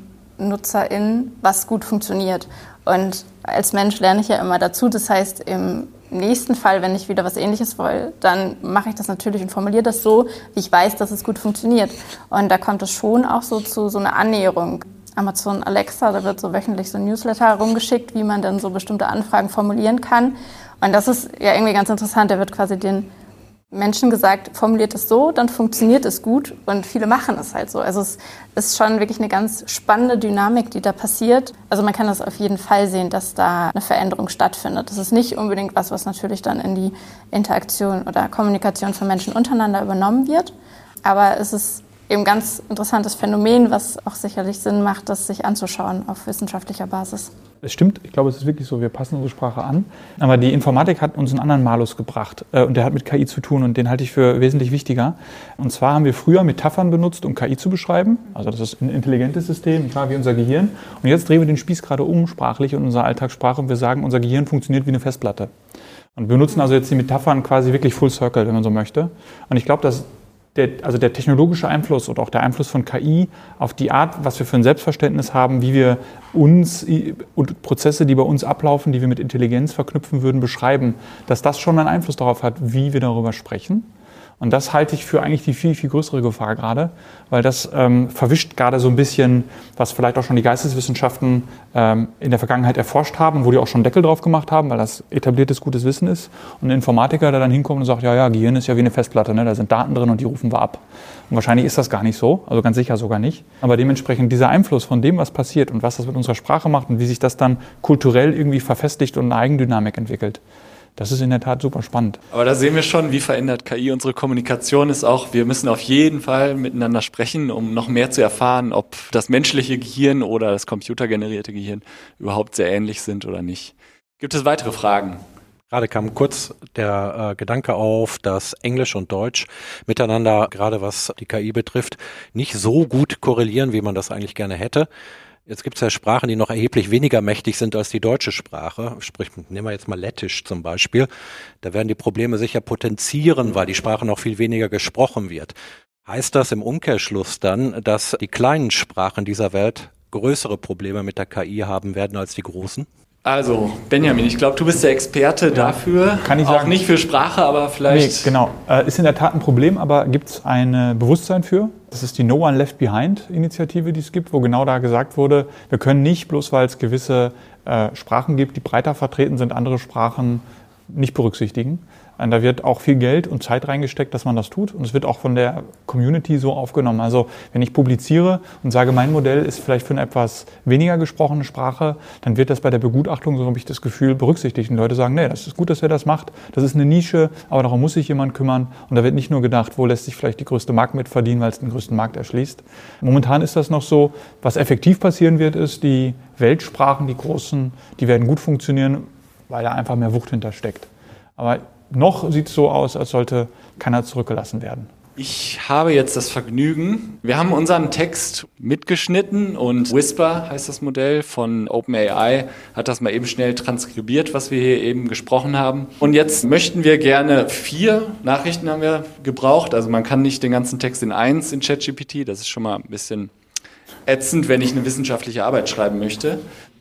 Nutzerin, was gut funktioniert. Und als Mensch lerne ich ja immer dazu. Das heißt, im nächsten Fall, wenn ich wieder was Ähnliches will, dann mache ich das natürlich und formuliere das so, wie ich weiß, dass es gut funktioniert. Und da kommt es schon auch so zu so einer Annäherung. Amazon Alexa, da wird so wöchentlich so ein Newsletter herumgeschickt, wie man dann so bestimmte Anfragen formulieren kann. Und das ist ja irgendwie ganz interessant. Da wird quasi den Menschen gesagt, formuliert es so, dann funktioniert es gut. Und viele machen es halt so. Also es ist schon wirklich eine ganz spannende Dynamik, die da passiert. Also man kann das auf jeden Fall sehen, dass da eine Veränderung stattfindet. Das ist nicht unbedingt was natürlich dann in die Interaktion oder Kommunikation von Menschen untereinander übernommen wird. Aber es ist eben ein ganz interessantes Phänomen, was auch sicherlich Sinn macht, das sich anzuschauen auf wissenschaftlicher Basis. Es stimmt, ich glaube, es ist wirklich so, wir passen unsere Sprache an. Aber die Informatik hat uns einen anderen Malus gebracht und der hat mit KI zu tun und den halte ich für wesentlich wichtiger. Und zwar haben wir früher Metaphern benutzt, um KI zu beschreiben. Also das ist ein intelligentes System, wie unser Gehirn. Und jetzt drehen wir den Spieß gerade um, sprachlich in unserer Alltagssprache und wir sagen, unser Gehirn funktioniert wie eine Festplatte. Und wir benutzen also jetzt die Metaphern quasi wirklich full circle, wenn man so möchte. Und ich glaube, dass der technologische Einfluss oder auch der Einfluss von KI auf die Art, was wir für ein Selbstverständnis haben, wie wir uns und Prozesse, die bei uns ablaufen, die wir mit Intelligenz verknüpfen würden, beschreiben, dass das schon einen Einfluss darauf hat, wie wir darüber sprechen. Und das halte ich für eigentlich die viel, viel größere Gefahr gerade, weil das verwischt gerade so ein bisschen, was vielleicht auch schon die Geisteswissenschaften in der Vergangenheit erforscht haben, wo die auch schon Deckel drauf gemacht haben, weil das etabliertes, gutes Wissen ist. Und ein Informatiker, der dann hinkommt und sagt, ja, Gehirn ist ja wie eine Festplatte, ne? Da sind Daten drin und die rufen wir ab. Und wahrscheinlich ist das gar nicht so, also ganz sicher sogar nicht. Aber dementsprechend dieser Einfluss von dem, was passiert und was das mit unserer Sprache macht und wie sich das dann kulturell irgendwie verfestigt und eine Eigendynamik entwickelt, das ist in der Tat super spannend. Aber da sehen wir schon, wie verändert KI unsere Kommunikation ist auch. Wir müssen auf jeden Fall miteinander sprechen, um noch mehr zu erfahren, ob das menschliche Gehirn oder das computergenerierte Gehirn überhaupt sehr ähnlich sind oder nicht. Gibt es weitere Fragen? Gerade kam kurz der Gedanke auf, dass Englisch und Deutsch miteinander, gerade was die KI betrifft, nicht so gut korrelieren, wie man das eigentlich gerne hätte. Jetzt gibt es ja Sprachen, die noch erheblich weniger mächtig sind als die deutsche Sprache. Sprich, nehmen wir jetzt mal Lettisch zum Beispiel. Da werden die Probleme sicher potenzieren, weil die Sprache noch viel weniger gesprochen wird. Heißt das im Umkehrschluss dann, dass die kleinen Sprachen dieser Welt größere Probleme mit der KI haben werden als die großen? Also, Benjamin, ich glaube, du bist der Experte dafür. Kann ich auch sagen. Nicht für Sprache, aber vielleicht... Nee, genau. Ist in der Tat ein Problem, aber gibt es ein Bewusstsein für? Das ist die No One Left Behind Initiative, die es gibt, wo genau da gesagt wurde, wir können nicht, bloß weil es gewisse Sprachen gibt, die breiter vertreten sind, andere Sprachen nicht berücksichtigen. Und da wird auch viel Geld und Zeit reingesteckt, dass man das tut. Und es wird auch von der Community so aufgenommen. Also wenn ich publiziere und sage, mein Modell ist vielleicht für eine etwas weniger gesprochene Sprache, dann wird das bei der Begutachtung, so habe ich das Gefühl, berücksichtigt. Und Leute sagen, nee, das ist gut, dass er das macht. Das ist eine Nische, aber darum muss sich jemand kümmern. Und da wird nicht nur gedacht, wo lässt sich vielleicht die größte Markt mit verdienen, weil es den größten Markt erschließt. Momentan ist das noch so. Was effektiv passieren wird, ist, die Weltsprachen, die großen, die werden gut funktionieren, weil da einfach mehr Wucht hintersteckt. Aber noch sieht es so aus, als sollte keiner zurückgelassen werden. Ich habe jetzt das Vergnügen, wir haben unseren Text mitgeschnitten und Whisper heißt das Modell von OpenAI, hat das mal eben schnell transkribiert, was wir hier eben gesprochen haben. Und jetzt möchten wir gerne 4 Nachrichten haben wir gebraucht. Also man kann nicht den ganzen Text in 1 in ChatGPT, das ist schon mal ein bisschen ätzend, wenn ich eine wissenschaftliche Arbeit schreiben möchte.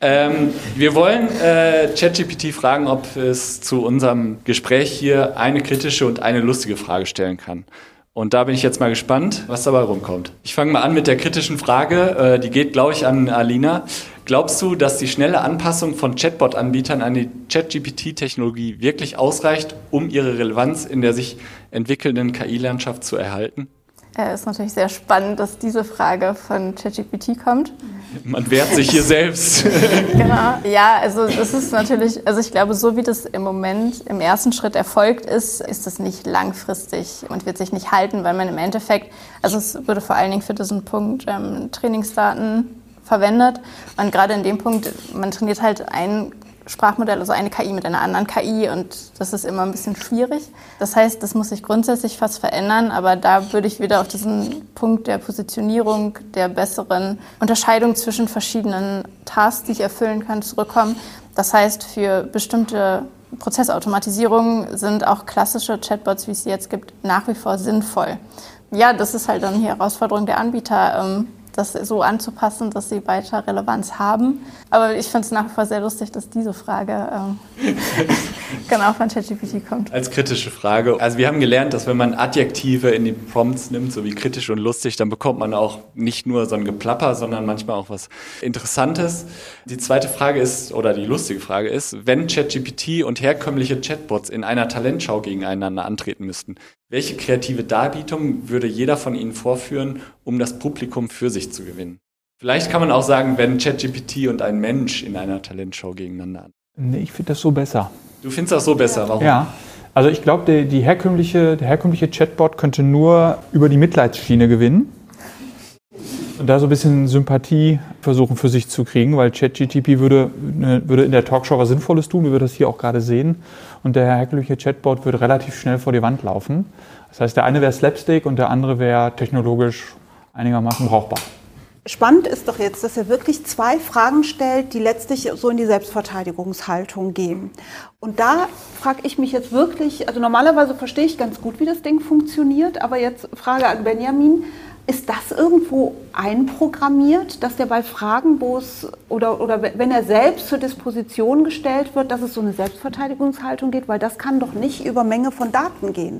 Wir wollen ChatGPT fragen, ob es zu unserem Gespräch hier eine kritische und eine lustige Frage stellen kann. Und da bin ich jetzt mal gespannt, was dabei rumkommt. Ich fange mal an mit der kritischen Frage. Die geht, glaube ich, an Alina. Glaubst du, dass die schnelle Anpassung von Chatbot-Anbietern an die ChatGPT-Technologie wirklich ausreicht, um ihre Relevanz in der sich entwickelnden KI-Landschaft zu erhalten? Ist natürlich sehr spannend, dass diese Frage von ChatGPT kommt. Man wehrt sich hier selbst. Genau, ja, also das ist natürlich, also ich glaube, so wie das im Moment im ersten Schritt erfolgt ist, ist das nicht langfristig und wird sich nicht halten, weil man im Endeffekt, also es würde vor allen Dingen für diesen Punkt Trainingsdaten verwendet und gerade in dem Punkt, man trainiert halt ein Sprachmodell, also eine KI mit einer anderen KI und das ist immer ein bisschen schwierig. Das heißt, das muss sich grundsätzlich fast verändern, aber da würde ich wieder auf diesen Punkt der Positionierung, der besseren Unterscheidung zwischen verschiedenen Tasks, die ich erfüllen kann, zurückkommen. Das heißt, für bestimmte Prozessautomatisierungen sind auch klassische Chatbots, wie es sie jetzt gibt, nach wie vor sinnvoll. Ja, das ist halt dann die Herausforderung der Anbieter, das so anzupassen, dass sie weiter Relevanz haben. Aber ich finde es nach wie vor sehr lustig, dass diese Frage genau von ChatGPT kommt. Als kritische Frage. Also wir haben gelernt, dass wenn man Adjektive in die Prompts nimmt, so wie kritisch und lustig, dann bekommt man auch nicht nur so ein Geplapper, sondern manchmal auch was Interessantes. Die zweite Frage ist, oder die lustige Frage ist, wenn ChatGPT und herkömmliche Chatbots in einer Talentschau gegeneinander antreten müssten, welche kreative Darbietung würde jeder von Ihnen vorführen, um das Publikum für sich zu gewinnen? Vielleicht kann man auch sagen, wenn ChatGPT und ein Mensch in einer Talentshow gegeneinander antreten. Nee, ich finde das so besser. Du findest das so besser, warum? Ja, also ich glaube, der herkömmliche Chatbot könnte nur über die Mitleidsschiene gewinnen. Und da so ein bisschen Sympathie versuchen für sich zu kriegen, weil ChatGPT würde in der Talkshow was Sinnvolles tun, wie wir das hier auch gerade sehen. Und der herkömmliche Chatbot würde relativ schnell vor die Wand laufen. Das heißt, der eine wäre Slapstick und der andere wäre technologisch einigermaßen brauchbar. Spannend ist doch jetzt, dass er wirklich 2 Fragen stellt, die letztlich so in die Selbstverteidigungshaltung gehen. Und da frage ich mich jetzt wirklich, also normalerweise verstehe ich ganz gut, wie das Ding funktioniert, aber jetzt Frage an Benjamin, ist das irgendwo einprogrammiert, dass der bei Fragen, wo es oder wenn er selbst zur Disposition gestellt wird, dass es so eine Selbstverteidigungshaltung geht? Weil das kann doch nicht über Menge von Daten gehen.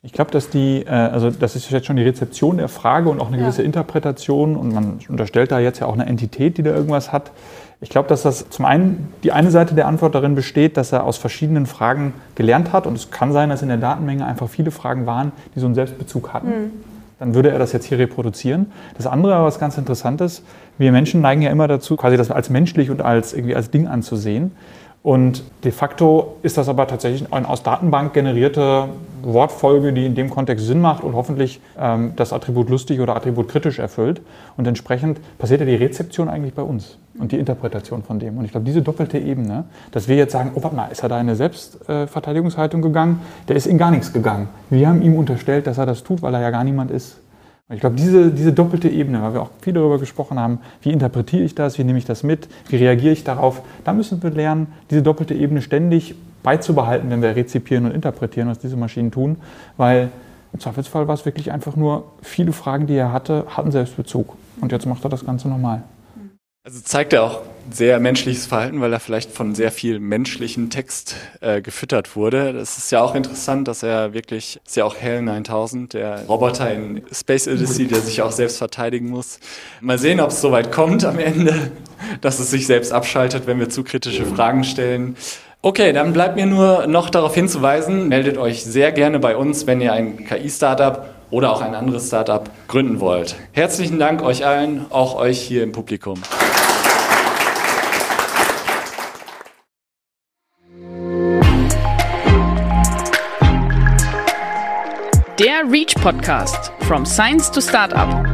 Ich glaube, dass das ist jetzt schon die Rezeption der Frage und auch eine gewisse Interpretation und man unterstellt da jetzt ja auch eine Entität, die da irgendwas hat. Ich glaube, dass das zum einen die eine Seite der Antwort darin besteht, dass er aus verschiedenen Fragen gelernt hat und es kann sein, dass in der Datenmenge einfach viele Fragen waren, die so einen Selbstbezug hatten. Dann würde er das jetzt hier reproduzieren. Das andere, was ganz interessant ist, wir Menschen neigen ja immer dazu, quasi das als menschlich und als Ding anzusehen. Und de facto ist das aber tatsächlich eine aus Datenbank generierte Wortfolge, die in dem Kontext Sinn macht und hoffentlich das Attribut lustig oder Attribut kritisch erfüllt. Und entsprechend passiert ja die Rezeption eigentlich bei uns und die Interpretation von dem. Und ich glaube, diese doppelte Ebene, dass wir jetzt sagen, oh, warte mal, ist er da in eine Selbstverteidigungshaltung gegangen? Der ist in gar nichts gegangen. Wir haben ihm unterstellt, dass er das tut, weil er ja gar niemand ist. Ich glaube, diese doppelte Ebene, weil wir auch viel darüber gesprochen haben, wie interpretiere ich das, wie nehme ich das mit, wie reagiere ich darauf, da müssen wir lernen, diese doppelte Ebene ständig beizubehalten, wenn wir rezipieren und interpretieren, was diese Maschinen tun, weil im Zweifelsfall war es wirklich einfach nur, viele Fragen, die er hatte, hatten Selbstbezug und jetzt macht er das Ganze normal. Also zeigt er auch sehr menschliches Verhalten, weil er vielleicht von sehr viel menschlichen Text gefüttert wurde. Das ist ja auch interessant, dass er wirklich, ist ja auch HAL 9000, der Roboter in Space Odyssey, der sich auch selbst verteidigen muss. Mal sehen, ob es soweit kommt am Ende, dass es sich selbst abschaltet, wenn wir zu kritische Fragen stellen. Okay, dann bleibt mir nur noch darauf hinzuweisen, meldet euch sehr gerne bei uns, wenn ihr ein KI-Startup oder auch ein anderes Startup gründen wollt. Herzlichen Dank euch allen, auch euch hier im Publikum. Der Reach Podcast, From Science to Startup.